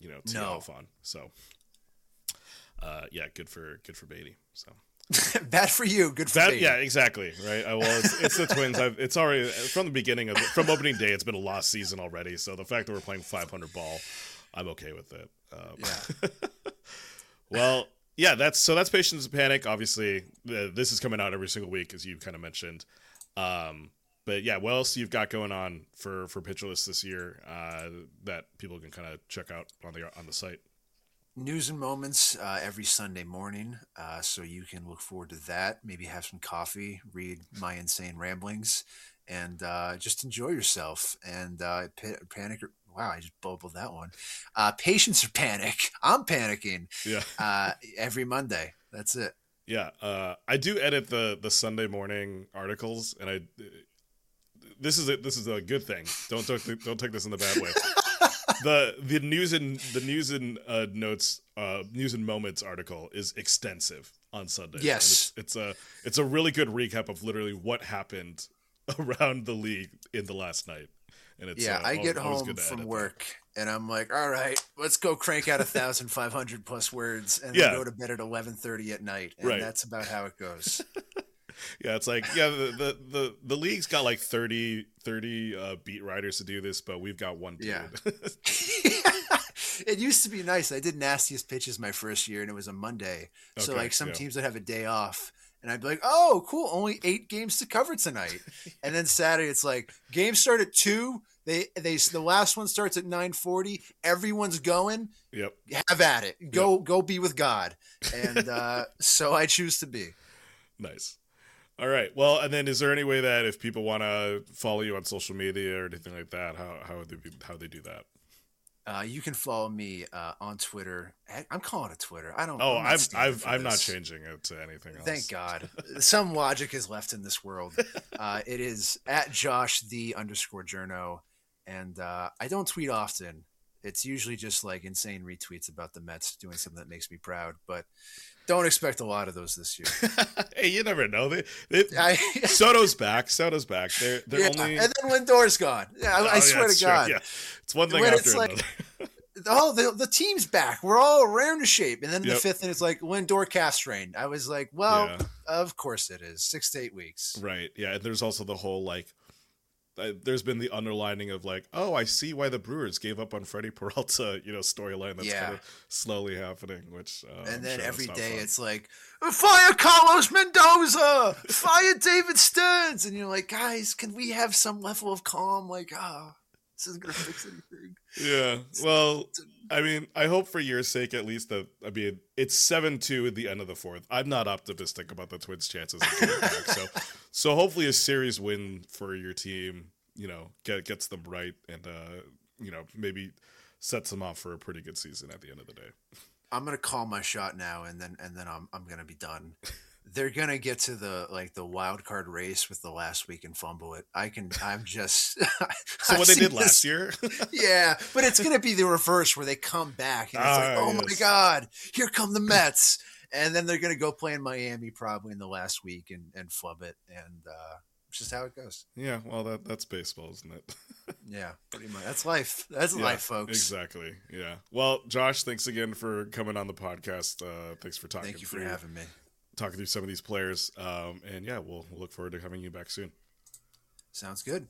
A: you know, tee
B: No.
A: off on. So, uh, yeah, good for good for Beatty. So.
B: Bad for you, good for
A: That,
B: me.
A: yeah, exactly. Right. Uh, well, it's, it's the Twins. I've, it's already from the beginning of the, from opening day. It's been a lost season already. So the fact that we're playing five hundred ball, I'm okay with it. Um,
B: Yeah.
A: well, yeah. That's so. That's Patience and Panic. Obviously, uh, this is coming out every single week, as you kind of mentioned. Um, but yeah, what else you've got going on for for Pitcher List this year uh, that people can kind of check out on the on the site?
B: News and moments uh, every Sunday morning, uh, so you can look forward to that. Maybe have some coffee, read my insane ramblings, and uh, just enjoy yourself. And uh, pa- panic. Wow, I just bubbled that one. Uh, patience or panic? I'm panicking.
A: Yeah.
B: Uh, every Monday. That's it.
A: Yeah, uh, I do edit the the Sunday morning articles, and I this is a, this is a good thing. Don't don't, don't take this in the bad way. the The news and the news and uh, notes uh, news and moments article is extensive on Sunday.
B: Yes,
A: it's, it's a it's a really good recap of literally what happened around the league in the last night. And it's
B: yeah.
A: uh,
B: I get
A: always
B: home
A: good to
B: from
A: edit
B: work. And I'm like, all right, let's go crank out a thousand five hundred plus words, and
A: Yeah.
B: then go to bed at eleven thirty at night, and
A: Right.
B: that's about how it goes.
A: Yeah, it's like, yeah, the the, the, the league's got like thirty, thirty uh, beat writers to do this, but we've got one dude.
B: Yeah. It used to be nice. I did nastiest pitches my first year, and it was a Monday. So
A: Okay,
B: like some
A: yeah.
B: teams would have a day off, and I'd be like, "Oh, cool! Only eight games to cover tonight." And then Saturday, it's like games start at two. They they the last one starts at nine forty. Everyone's going.
A: Yep.
B: Have at it. Go go be with God. And uh, so I choose to be.
A: Nice. All right. Well, and then is there any way that if people want to follow you on social media or anything like that, how how would they be, how would they do that?
B: Uh, you can follow me uh, on Twitter. I- I'm calling it Twitter. I don't.
A: Oh,
B: I'm not
A: I've
B: standing
A: I've
B: for
A: I'm not
B: this.
A: changing it to anything else.
B: Thank God. Some logic is left in this world. Uh, it is at Josh the underscore journo, and uh, I don't tweet often. It's usually just like insane retweets about the Mets doing something that makes me proud, but don't expect a lot of those this year.
A: Hey, you never know. They, they
B: I,
A: Soto's back. Soto's back. They're they're
B: yeah,
A: only.
B: and then Lindor's gone. Yeah, I,
A: Oh,
B: I
A: yeah,
B: swear
A: that's
B: to
A: true.
B: God.
A: Yeah. It's one thing
B: When
A: after
B: it's like-
A: another.
B: Oh, the, the team's back. We're all around to shape. And then in
A: Yep.
B: the fifth, and it's like Lindor calf strain. I was like, well,
A: Yeah.
B: of course it is. Six to eight weeks.
A: Right. Yeah. And there's also the whole like. Uh, there's been the underlining of like, oh, I see why the Brewers gave up on Freddie Peralta, you know, storyline that's
B: Yeah.
A: kind of slowly happening. Which uh,
B: And
A: I'm
B: then
A: sure
B: every
A: that's not
B: day
A: fun.
B: it's like, fire Carlos Mendoza, fire David Stearns. And you're like, guys, can we have some level of calm? Like, ah, this isn't going to fix anything.
A: Yeah. Well, I mean, I hope for your sake at least that, I mean, it's seven two at the end of the fourth. I'm not optimistic about the Twins' chances of getting back. So, so hopefully a series win for your team, you know, get, gets them right and, uh, you know, maybe sets them off for a pretty good season at the end of the day.
B: I'm going to call my shot now, and then and then I'm I'm going to be done. They're going to get to the like the wild card race with the last week and fumble it. I can I'm just
A: So
B: I've
A: what they
B: seen
A: did last
B: this-
A: year?
B: Yeah, but it's going to be the reverse where they come back and it's like,
A: Ah,
B: oh my
A: yes.
B: God, here come the Mets. And then they're going to go play in Miami probably in the last week and, and flub it. And uh, it's just how it goes.
A: Yeah, well, that that's baseball, isn't it?
B: Yeah, pretty much. That's life. That's
A: Yeah,
B: life, folks.
A: Exactly. Yeah. Well, Josh, thanks again for coming on the podcast. Uh, thanks for talking.
B: Thank you for
A: through,
B: having me.
A: talking through some of these players. Um, and yeah, we'll, we'll look forward to having you back soon.
B: Sounds good.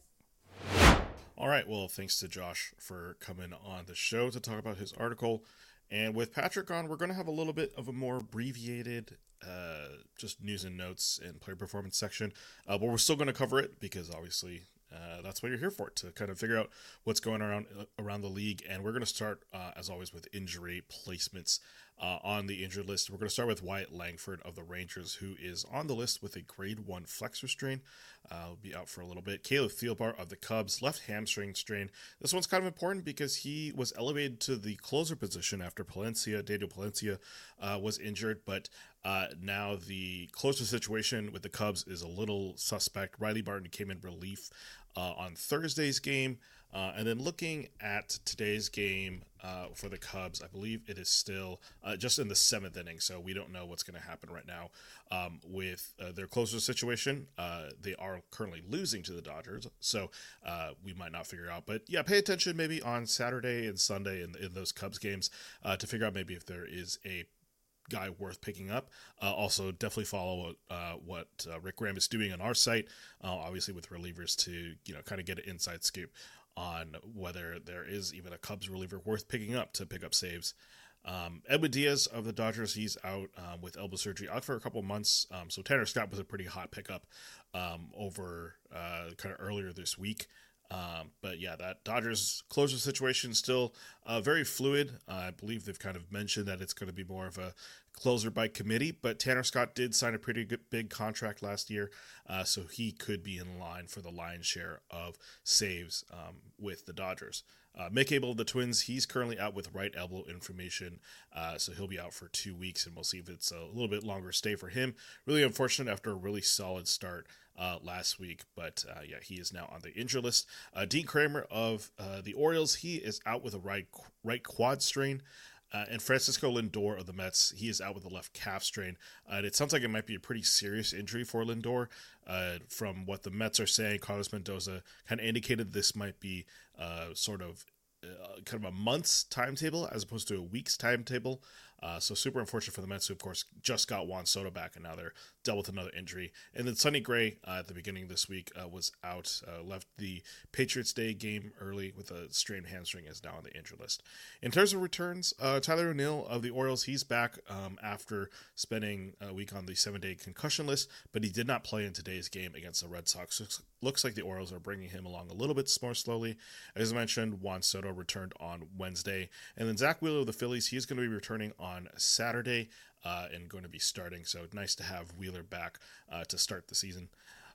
A: All right. Well, thanks to Josh for coming on the show to talk about his article. And with Patrick on, we're going to have a little bit of a more abbreviated, uh, just news and notes and player performance section. Uh, but we're still going to cover it because obviously uh, that's what you're here for, to kind of figure out what's going around around the league. And we're going to start, uh, as always, with injury placements uh, on the injured list. We're going to start with Wyatt Langford of the Rangers, who is on the list with a grade one flexor strain. Uh, will be out for a little bit. Caleb Thielbar of the Cubs, left hamstring strain. This one's kind of important because he was elevated to the closer position after Palencia, Daniel Palencia, uh, was injured, but uh, now the closer situation with the Cubs is a little suspect. Riley Barton came in relief uh, on Thursday's game. Uh, and then looking at today's game uh, for the Cubs, I believe it is still uh, just in the seventh inning, so we don't know what's going to happen right now um, with uh, their closer situation. Uh, they are currently losing to the Dodgers, so uh, we might not figure out. But yeah, pay attention maybe on Saturday and Sunday in, in those Cubs games uh, to figure out maybe if there is a guy worth picking up. Uh, also, definitely follow uh, what uh, Rick Graham is doing on our site, uh, obviously with relievers, to you know kind of get an inside scoop on whether there is even a Cubs reliever worth picking up to pick up saves. Um, Edwin Diaz of the Dodgers, he's out um, with elbow surgery, out for a couple months. Um, so Tanner Scott was a pretty hot pickup um, over uh, kind of earlier this week. Um, but yeah, that Dodgers closer situation still uh, very fluid. Uh, I believe they've kind of mentioned that it's going to be more of a closer by committee, but Tanner Scott did sign a pretty good, big contract last year, uh, so he could be in line for the lion's share of saves um, with the Dodgers. Uh, Mick Abel of the Twins, he's currently out with right elbow inflammation, uh, so he'll be out for two weeks, and we'll see if it's a little bit longer stay for him. Really unfortunate after a really solid start uh, last week, but uh, yeah, he is now on the injury list. Uh, Dean Kramer of uh, the Orioles, he is out with a right right quad strain. Uh, and Francisco Lindor of the Mets, he is out with a left calf strain. Uh, and it sounds like it might be a pretty serious injury for Lindor. Uh, from what the Mets are saying, Carlos Mendoza kind of indicated this might be uh, sort of uh, kind of a month's timetable as opposed to a week's timetable. Uh, so super unfortunate for the Mets, who, of course, just got Juan Soto back, and now they're dealt with another injury. And then Sonny Gray, uh, at the beginning of this week, uh, was out, uh, left the Patriots Day game early with a strained hamstring, is now on the injured list. In terms of returns, uh, Tyler O'Neill of the Orioles, he's back um, after spending a week on the seven-day concussion list, but he did not play in today's game against the Red Sox. So looks like the Orioles are bringing him along a little bit more slowly. As I mentioned, Juan Soto returned on Wednesday. And then Zach Wheeler of the Phillies, he's going to be returning on Saturday uh, and going to be starting. So nice to have Wheeler back uh, to start the season.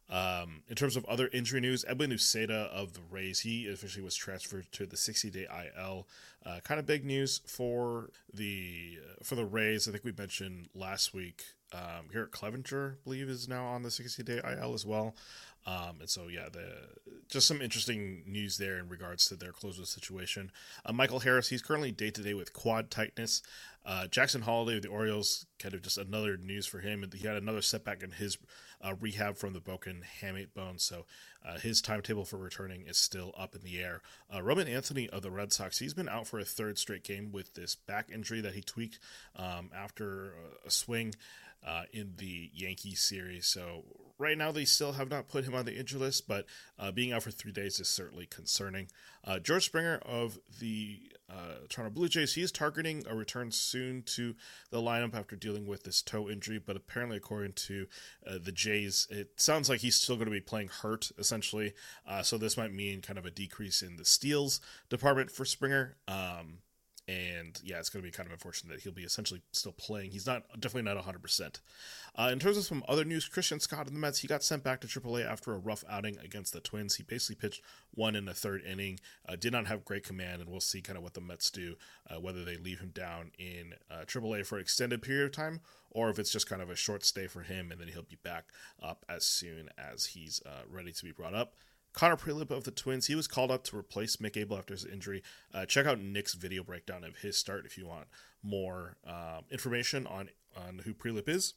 A: Um, in terms of other injury news, Edwin Uceda of the Rays, he officially was transferred to the sixty-day I L. Uh, kind of big news for the uh, for the Rays. I think we mentioned last week. Um, Garrett Clevenger, I believe, is now on the sixty-day I L as well. Um, and so, yeah, the just some interesting news there in regards to their closer situation. Uh, Michael Harris, he's currently day-to-day with quad tightness. Uh, Jackson Holliday of the Orioles, kind of just another news for him. He had another setback in his uh, rehab from the broken hamate bone, so uh, his timetable for returning is still up in the air. Uh, Roman Anthony of the Red Sox, he's been out for a third straight game with this back injury that he tweaked um, after a swing uh, in the Yankees series. So right now they still have not put him on the injury list, but uh, being out for three days is certainly concerning. Uh, George Springer of the uh, Toronto Blue Jays, he is targeting a return soon to the lineup after dealing with this toe injury, but apparently according to uh, the Jays, it sounds like he's still going to be playing hurt, essentially. Uh, so this might mean kind of a decrease in the steals department for Springer. Um, And yeah, it's going to be kind of unfortunate that he'll be essentially still playing. He's not definitely not one hundred percent. Uh, in terms of some other news, Christian Scott of the Mets, he got sent back to triple A after a rough outing against the Twins. He basically pitched one in the third inning, uh, did not have great command, and we'll see kind of what the Mets do, uh, whether they leave him down in uh, triple A for an extended period of time, or if it's just kind of a short stay for him, and then he'll be back up as soon as he's uh, ready to be brought up. Connor Prielipp of the Twins, he was called up to replace Mick Abel after his injury. Uh, check out Nick's video breakdown of his start if you want more uh, information on, on who Prielipp is.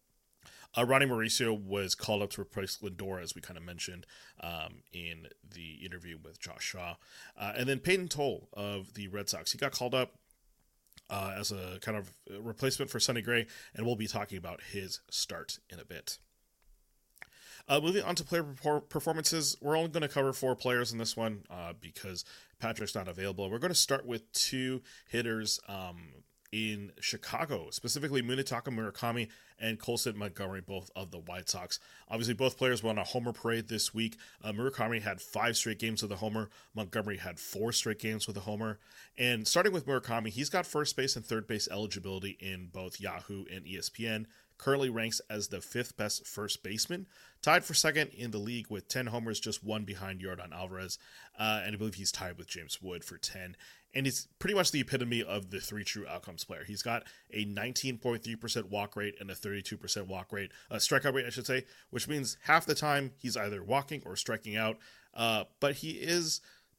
A: Uh, Ronnie Mauricio was called up to replace Lindor, as we kind of mentioned um, in the interview with Josh Shaw. Uh, and then Peyton Toll of the Red Sox, he got called up uh, as a kind of replacement for Sonny Gray, and we'll be talking about his start in a bit. Uh, moving on to player performances, we're only going to cover four players in this one uh, because Patrick's not available. We're going to start with two hitters um, in Chicago, specifically Munetaka Murakami and Colson Montgomery, both of the White Sox. Obviously, both players were on a homer parade this week. Uh, Murakami had five straight games with a homer. Montgomery had four straight games with a homer. And starting with Murakami, he's got first base and third base eligibility in both Yahoo and E S P N. Currently ranks as the fifth best first baseman, tied for second in the league with ten homers, just one behind Yordan Alvarez, uh, and I believe he's tied with James Wood for ten. And he's pretty much the epitome of the three true outcomes player. He's got a nineteen point three percent walk rate and a thirty-two percent walk rate, uh, strikeout rate, I should say, which means half the time he's either walking or striking out. Uh, but he is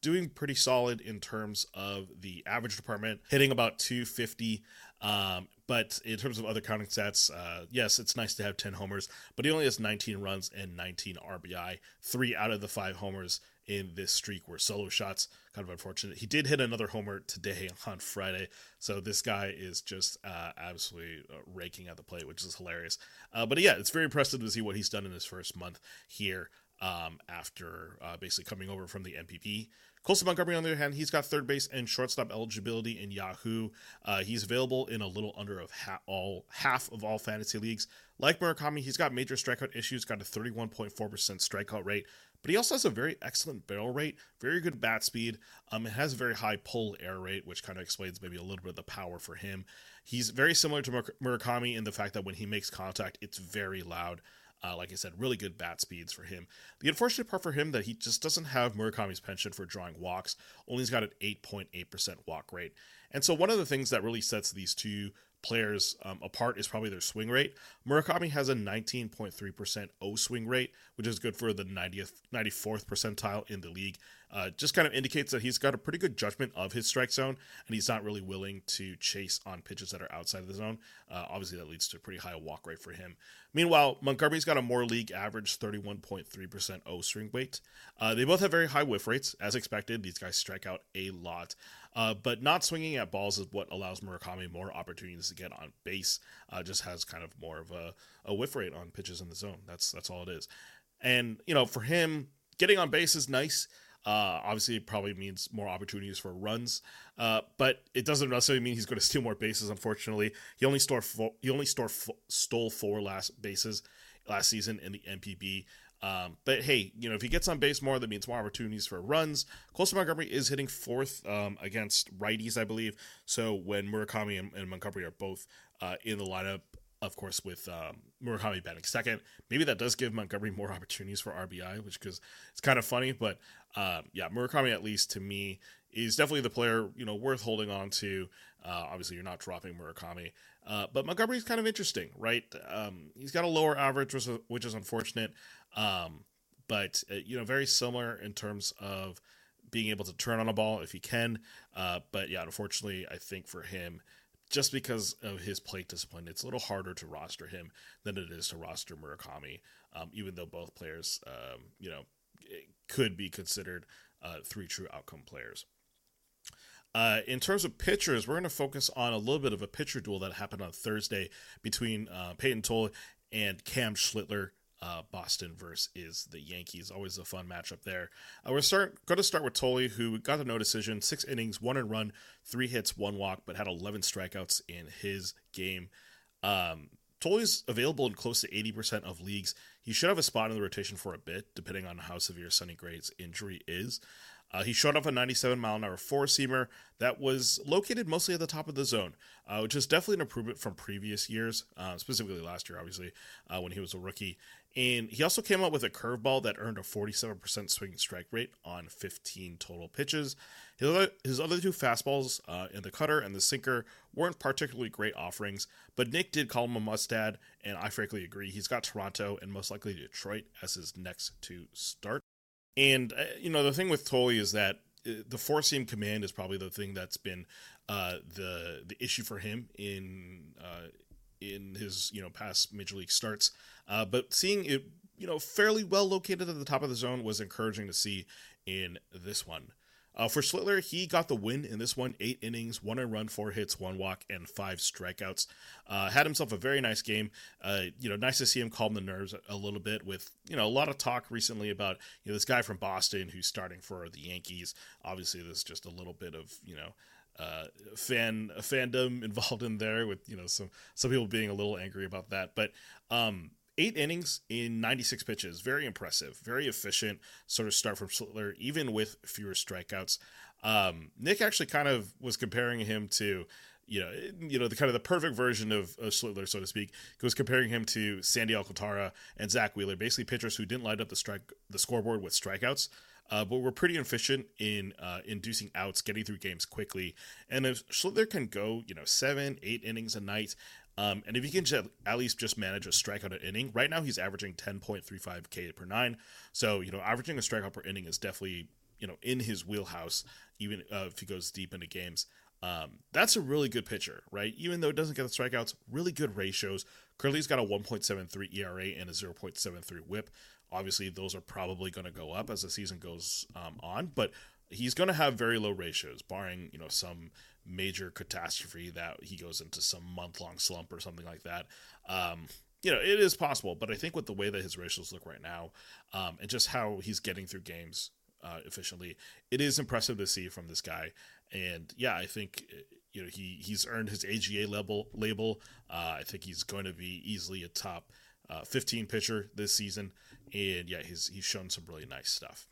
A: doing pretty solid in terms of the average department, hitting about two fifty. Um, but in terms of other counting stats, uh, yes, it's nice to have ten homers, but he only has nineteen runs and nineteen R B I. Three out of the five homers in this streak were solo shots. Kind of unfortunate. He did hit another homer today on Friday, so this guy is just uh, absolutely uh, raking at the plate, which is hilarious. Uh, but yeah, it's very impressive to see what he's done in his first month here um, after uh, basically coming over from the M P P. Colson Montgomery, on the other hand, he's got third base and shortstop eligibility in Yahoo. Uh, he's available in a little under of ha- all half of all fantasy leagues. Like Murakami, he's got major strikeout issues, got a thirty-one point four percent strikeout rate, but he also has a very excellent barrel rate, very good bat speed. Um, it has a very high pull air rate, which kind of explains maybe a little bit of the power for him. He's very similar to Mur- Murakami in the fact that when he makes contact, it's very loud. Uh, like I said, really good bat speeds for him. The unfortunate part for him that he just doesn't have Murakami's penchant for drawing walks. Only he's got an eight point eight percent walk rate. And so one of the things that really sets these two players um, apart is probably their swing rate. Murakami has a nineteen point three percent O swing rate, which is good for the ninetieth, ninety-fourth percentile in the league. Uh, just kind of indicates that he's got a pretty good judgment of his strike zone, and he's not really willing to chase on pitches that are outside of the zone. Uh, obviously, that leads to a pretty high walk rate for him. Meanwhile, Montgomery's got a more league average thirty-one point three percent O swing rate. Uh, they both have very high whiff rates. As expected, these guys strike out a lot. Uh, but not swinging at balls is what allows Murakami more opportunities to get on base. Uh, just has kind of more of a, a whiff rate on pitches in the zone. That's that's all it is. And, you know, for him, getting on base is nice. Uh, obviously, it probably means more opportunities for runs, uh, but it doesn't necessarily mean he's going to steal more bases. Unfortunately, he only stole four, he only stole stole four last bases last season in the M P B. Um, but hey, you know, if he gets on base more, that means more opportunities for runs. Colson Montgomery is hitting fourth um, against righties, I believe. So when Murakami and, and Montgomery are both uh, in the lineup, of course, with um, Murakami batting second, maybe that does give Montgomery more opportunities for R B I, which because it's kind of funny. But um, yeah, Murakami, at least to me, is definitely the player, you know, worth holding on to. Uh, obviously, you're not dropping Murakami, uh, but Montgomery's kind of interesting, right? Um, he's got a lower average, which is, which is unfortunate, um, but uh, you know, very similar in terms of being able to turn on a ball if he can. Uh, but yeah, unfortunately, I think for him, just because of his plate discipline, it's a little harder to roster him than it is to roster Murakami, um, even though both players, um, you know, could be considered uh, three true outcome players. Uh, in terms of pitchers, we're going to focus on a little bit of a pitcher duel that happened on Thursday between uh, Peyton Tolle and Cam Schlittler. Uh, Boston versus the Yankees. Always a fun matchup there. Uh, we're start, going to start with Tolle, who got the no decision, six innings, one and run, three hits, one walk, but had eleven strikeouts in his game. Um, Tolle's available in close to eighty percent of leagues. He should have a spot in the rotation for a bit, depending on how severe Sonny Gray's injury is. Uh, he showed off a ninety-seven mile an hour four-seamer that was located mostly at the top of the zone, uh, which is definitely an improvement from previous years, uh, specifically last year, obviously, uh, when he was a rookie. And he also came out with a curveball that earned a forty-seven percent swinging strike rate on fifteen total pitches. His other, his other two fastballs, uh, in the cutter and the sinker, weren't particularly great offerings, but Nick did call him a must-add, and I frankly agree. He's got Toronto and most likely Detroit as his next to start. And, uh, you know, the thing with Tolle is that the four-seam command is probably the thing that's been uh, the the issue for him in uh, in his, you know, past Major League starts. Uh, but seeing it, you know, fairly well located at the top of the zone was encouraging to see in this one. Uh, for Schlittler, he got the win in this one, eight innings, one and run, four hits, one walk, and five strikeouts. Uh, had himself a very nice game. Uh, you know, nice to see him calm the nerves a little bit with, you know, a lot of talk recently about, you know, this guy from Boston who's starting for the Yankees. Obviously, there's just a little bit of, you know, uh, fan fandom involved in there with, you know, some, some people being a little angry about that. But, um, Eight innings in ninety-six pitches. Very impressive. Very efficient sort of start from Schlittler, even with fewer strikeouts. Um, Nick actually kind of was comparing him to, you know, you know the kind of the perfect version of, of Schlittler, so to speak. He was comparing him to Sandy Alcantara and Zach Wheeler, basically pitchers who didn't light up the strike the scoreboard with strikeouts, uh, but were pretty efficient in uh, inducing outs, getting through games quickly. And if Schlittler can go, you know, seven, eight innings a night, Um, and if he can just, at least just manage a strikeout an inning, right now he's averaging ten point three five K per nine. So, you know, averaging a strikeout per inning is definitely you know, in his wheelhouse, even uh, if he goes deep into games. Um, that's a really good pitcher, right? Even though it doesn't get the strikeouts, really good ratios. Currently, he's got a one point seven three E R A and a zero point seven three whip. Obviously, those are probably going to go up as the season goes um, on, but he's going to have very low ratios, barring, you know, some major catastrophe that he goes into some month-long slump or something like that. Um, you know, it is possible, but I think with the way that his ratios look right now, um, and just how he's getting through games uh, efficiently, it is impressive to see from this guy. And yeah, I think, you know, he, he's earned his A G A level label. Uh, I think he's going to be easily a top uh, fifteen pitcher this season. And yeah, he's, he's shown some really nice stuff.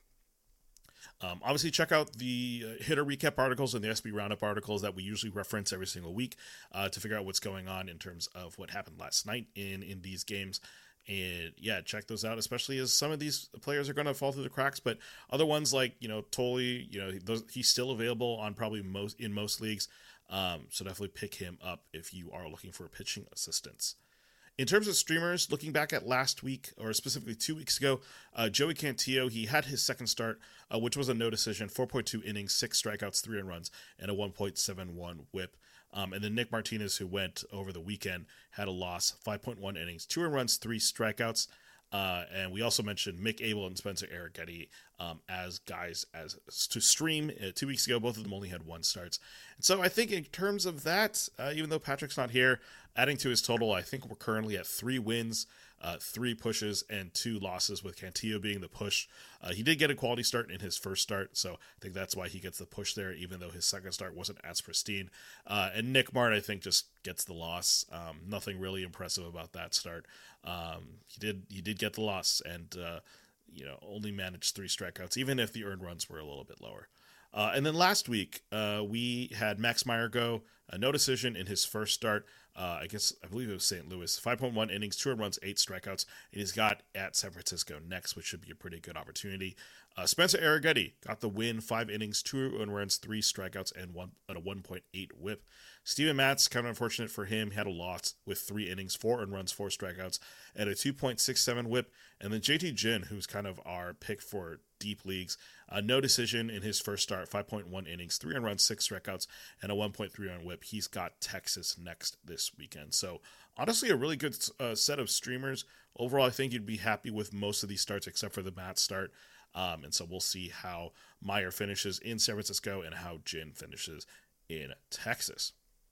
A: Um, obviously, check out the uh, hitter recap articles and the S B Roundup articles that we usually reference every single week uh, to figure out what's going on in terms of what happened last night in, in these games. And yeah, check those out, especially as some of these players are going to fall through the cracks. But other ones like, you know, Tolle, you know, those, he's still available on probably most in most leagues. Um, so definitely pick him up if you are looking for pitching assistance. In terms of streamers, looking back at last week, or specifically two weeks ago, uh, Joey Cantillo, he had his second start, uh, which was a no decision, four point two innings, six strikeouts, three earned runs, and a one point seven one whip. Um, and then Nick Martinez, who went over the weekend, had a loss, five point one innings, two earned runs, three strikeouts. Uh, and we also mentioned Mick Abel and Spencer Arrighetti um, as guys as to stream uh, two weeks ago. Both of them only had one starts. And so I think in terms of that, uh, even though Patrick's not here, adding to his total, I think we're currently at three wins, uh, three pushes, and two losses, with Cantillo being the push. Uh, he did get a quality start in his first start, so I think that's why he gets the push there, even though his second start wasn't as pristine. Uh, and Nick Mart, I think, just gets the loss. Um, nothing really impressive about that start. Um, he did he did get the loss, and uh, you know, only managed three strikeouts, even if the earned runs were a little bit lower. Uh, and then last week, uh, we had Max Meyer go, a no decision in his first start. Uh, I guess, I believe it was Saint Louis. five point one innings, two earned runs, eight strikeouts. And he's got at San Francisco next, which should be a pretty good opportunity. Uh, Spencer Arrighetti got the win, five innings, two earned runs, three strikeouts, and one and a one point eight whip. Steven Matz, kind of unfortunate for him, he had a loss with three innings, four earned runs, four strikeouts, and a two point six seven whip. And then J T Ginn, who's kind of our pick for deep leagues, uh, no decision in his first start, five point one innings, three earned runs, six strikeouts, and a one point three on whip. He's got Texas next this weekend. So honestly, a really good uh, set of streamers. Overall, I think you'd be happy with most of these starts except for the Matt start. Um, and so we'll see how Meyer finishes in San Francisco and how Ginn finishes in Texas.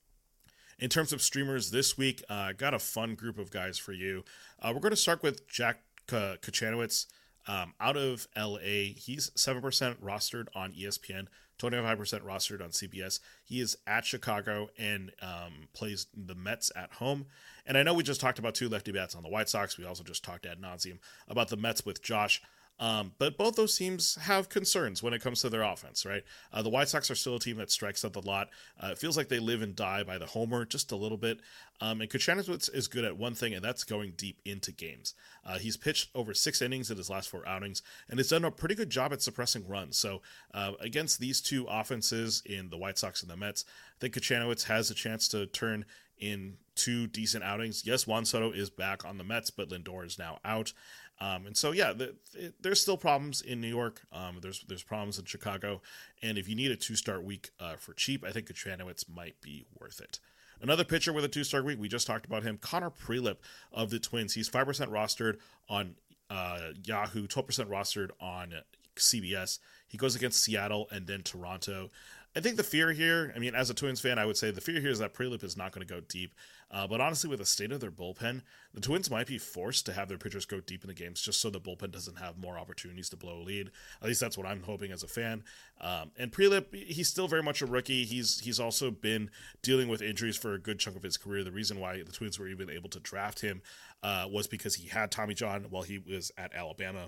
A: In terms of streamers this week, I uh, got a fun group of guys for you. Uh, we're going to start with Jack K- Kachanowicz um, out of L A. He's seven percent rostered on E S P N, twenty-five percent rostered on C B S. He is at Chicago and um, plays the Mets at home. And I know we just talked about two lefty bats on the White Sox. We also just talked ad nauseum about the Mets with Josh. Um, but both those teams have concerns when it comes to their offense, right? Uh, the White Sox are still a team that strikes out a lot. Uh, it feels like they live and die by the homer just a little bit. Um, and Kachanowicz is good at one thing, and that's going deep into games. Uh, he's pitched over six innings in his last four outings, and has done a pretty good job at suppressing runs. So uh, against these two offenses in the White Sox and the Mets, I think Kachanowicz has a chance to turn in two decent outings. Yes, Juan Soto is back on the Mets, but Lindor is now out. Um, and so, yeah, the, it, there's still problems in New York. Um, there's there's problems in Chicago. And if you need a two-start week uh, for cheap, I think Kachanowicz might be worth it. Another pitcher with a two-start week, we just talked about him, Connor Prelip of the Twins. He's five percent rostered on uh, Yahoo, twelve percent rostered on C B S. He goes against Seattle and then Toronto. I think the fear here, I mean, as a Twins fan, I would say the fear here is that Prelip is not going to go deep. Uh, but honestly, with the state of their bullpen, the Twins might be forced to have their pitchers go deep in the games just so the bullpen doesn't have more opportunities to blow a lead. At least that's what I'm hoping as a fan. Um, and Prelip, he's still very much a rookie. He's he's also been dealing with injuries for a good chunk of his career. The reason why the Twins were even able to draft him uh, was because he had Tommy John while he was at Alabama.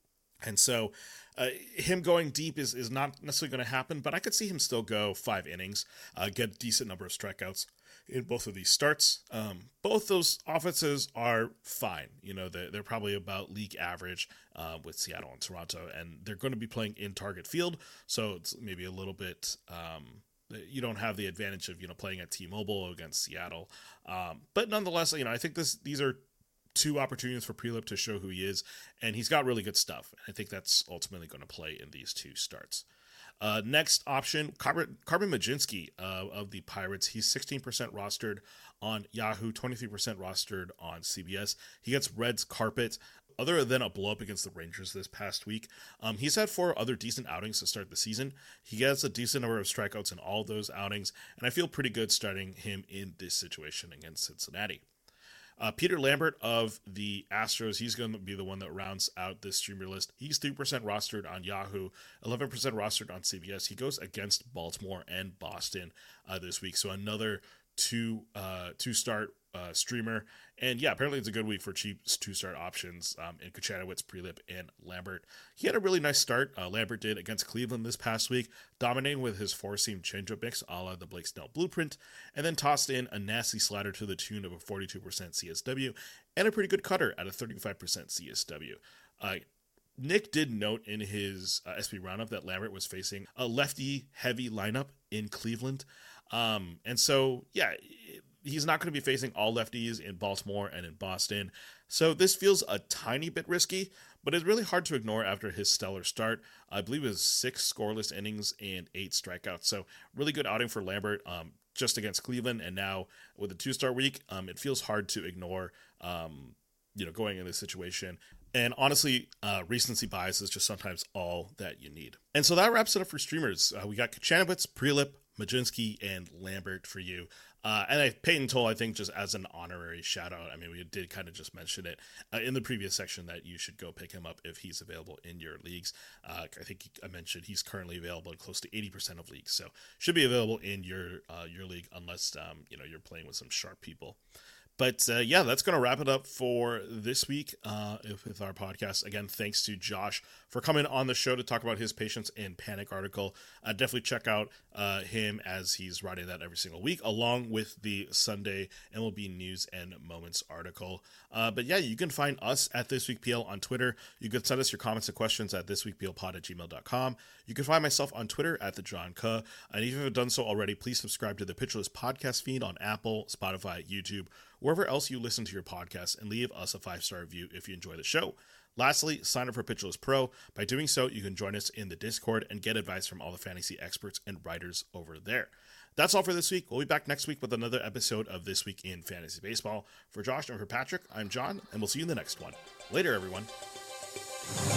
A: And so uh, him going deep is, is not necessarily going to happen, but I could see him still go five innings, uh, get a decent number of strikeouts in both of these starts. Um, both those offenses are fine. You know, they're, they're probably about league average uh, with Seattle and Toronto, and they're going to be playing in Target Field, so it's maybe a little bit... Um, you don't have the advantage of, you know, playing at T-Mobile against Seattle. Um, but nonetheless, you know, I think this these are two opportunities for Prelip to show who he is, and he's got really good stuff. I think that's ultimately going to play in these two starts. Uh, next option, Carbon, Carbon Majinski uh, of the Pirates. He's sixteen percent rostered on Yahoo, twenty-three percent rostered on C B S. He gets Reds carpet. Other than a blow up against the Rangers this past week, um, he's had four other decent outings to start the season. He gets a decent number of strikeouts in all of those outings, and I feel pretty good starting him in this situation against Cincinnati. Uh, Peter Lambert of the Astros, he's going to be the one that rounds out this streamer list. He's three percent rostered on Yahoo, eleven percent rostered on C B S. He goes against Baltimore and Boston uh, this week, so another two uh, two start uh, streamer. And yeah, apparently it's a good week for cheap two start options um, in Kochanowicz, Prelip, and Lambert. He had a really nice start. Uh, Lambert did against Cleveland this past week, dominating with his four seam changeup mix, a la the Blake Snell blueprint, and then tossed in a nasty slider to the tune of a forty-two percent C S W and a pretty good cutter at a thirty-five percent C S W. Uh, Nick did note in his uh, S P roundup that Lambert was facing a lefty-heavy lineup in Cleveland. Um, and so, yeah, he's not going to be facing all lefties in Baltimore and in Boston. So this feels a tiny bit risky, but it's really hard to ignore after his stellar start. I believe it was six scoreless innings and eight strikeouts. So really good outing for Lambert um, just against Cleveland. And now with a two-star week, um, it feels hard to ignore, um, you know, going in this situation. And honestly, uh, recency bias is just sometimes all that you need. And so that wraps it up for streamers. Uh, we got Kochanowicz, Prelip, Majinski, and Lambert for you. Uh, and I, Peyton Toll, I think, just as an honorary shout out, I mean, we did kind of just mention it uh, in the previous section that you should go pick him up if he's available in your leagues. Uh, I think I mentioned he's currently available in close to eighty percent of leagues, so should be available in your uh, your league unless um, you know you're playing with some sharp people. But uh, yeah, that's going to wrap it up for this week uh, with our podcast. Again, thanks to Josh for coming on the show to talk about his Patience and Panic article. Uh, definitely check out uh, him as he's writing that every single week, along with the Sunday M L B News and Moments article. Uh, but yeah, you can find us at This Week P L on Twitter. You can send us your comments and questions at thisweekplpod at gmail dot com. You can find myself on Twitter at the John Kuh. And if you haven't done so already, please subscribe to the Pitcher List podcast feed on Apple, Spotify, YouTube, wherever else you listen to your podcast, and leave us a five-star review if you enjoy the show. Lastly, sign up for Pitcher List Pro. By doing so, you can join us in the Discord and get advice from all the fantasy experts and writers over there. That's all for this week. We'll be back next week with another episode of This Week in Fantasy Baseball. For Josh and for Patrick, I'm John, and we'll see you in the next one. Later, everyone.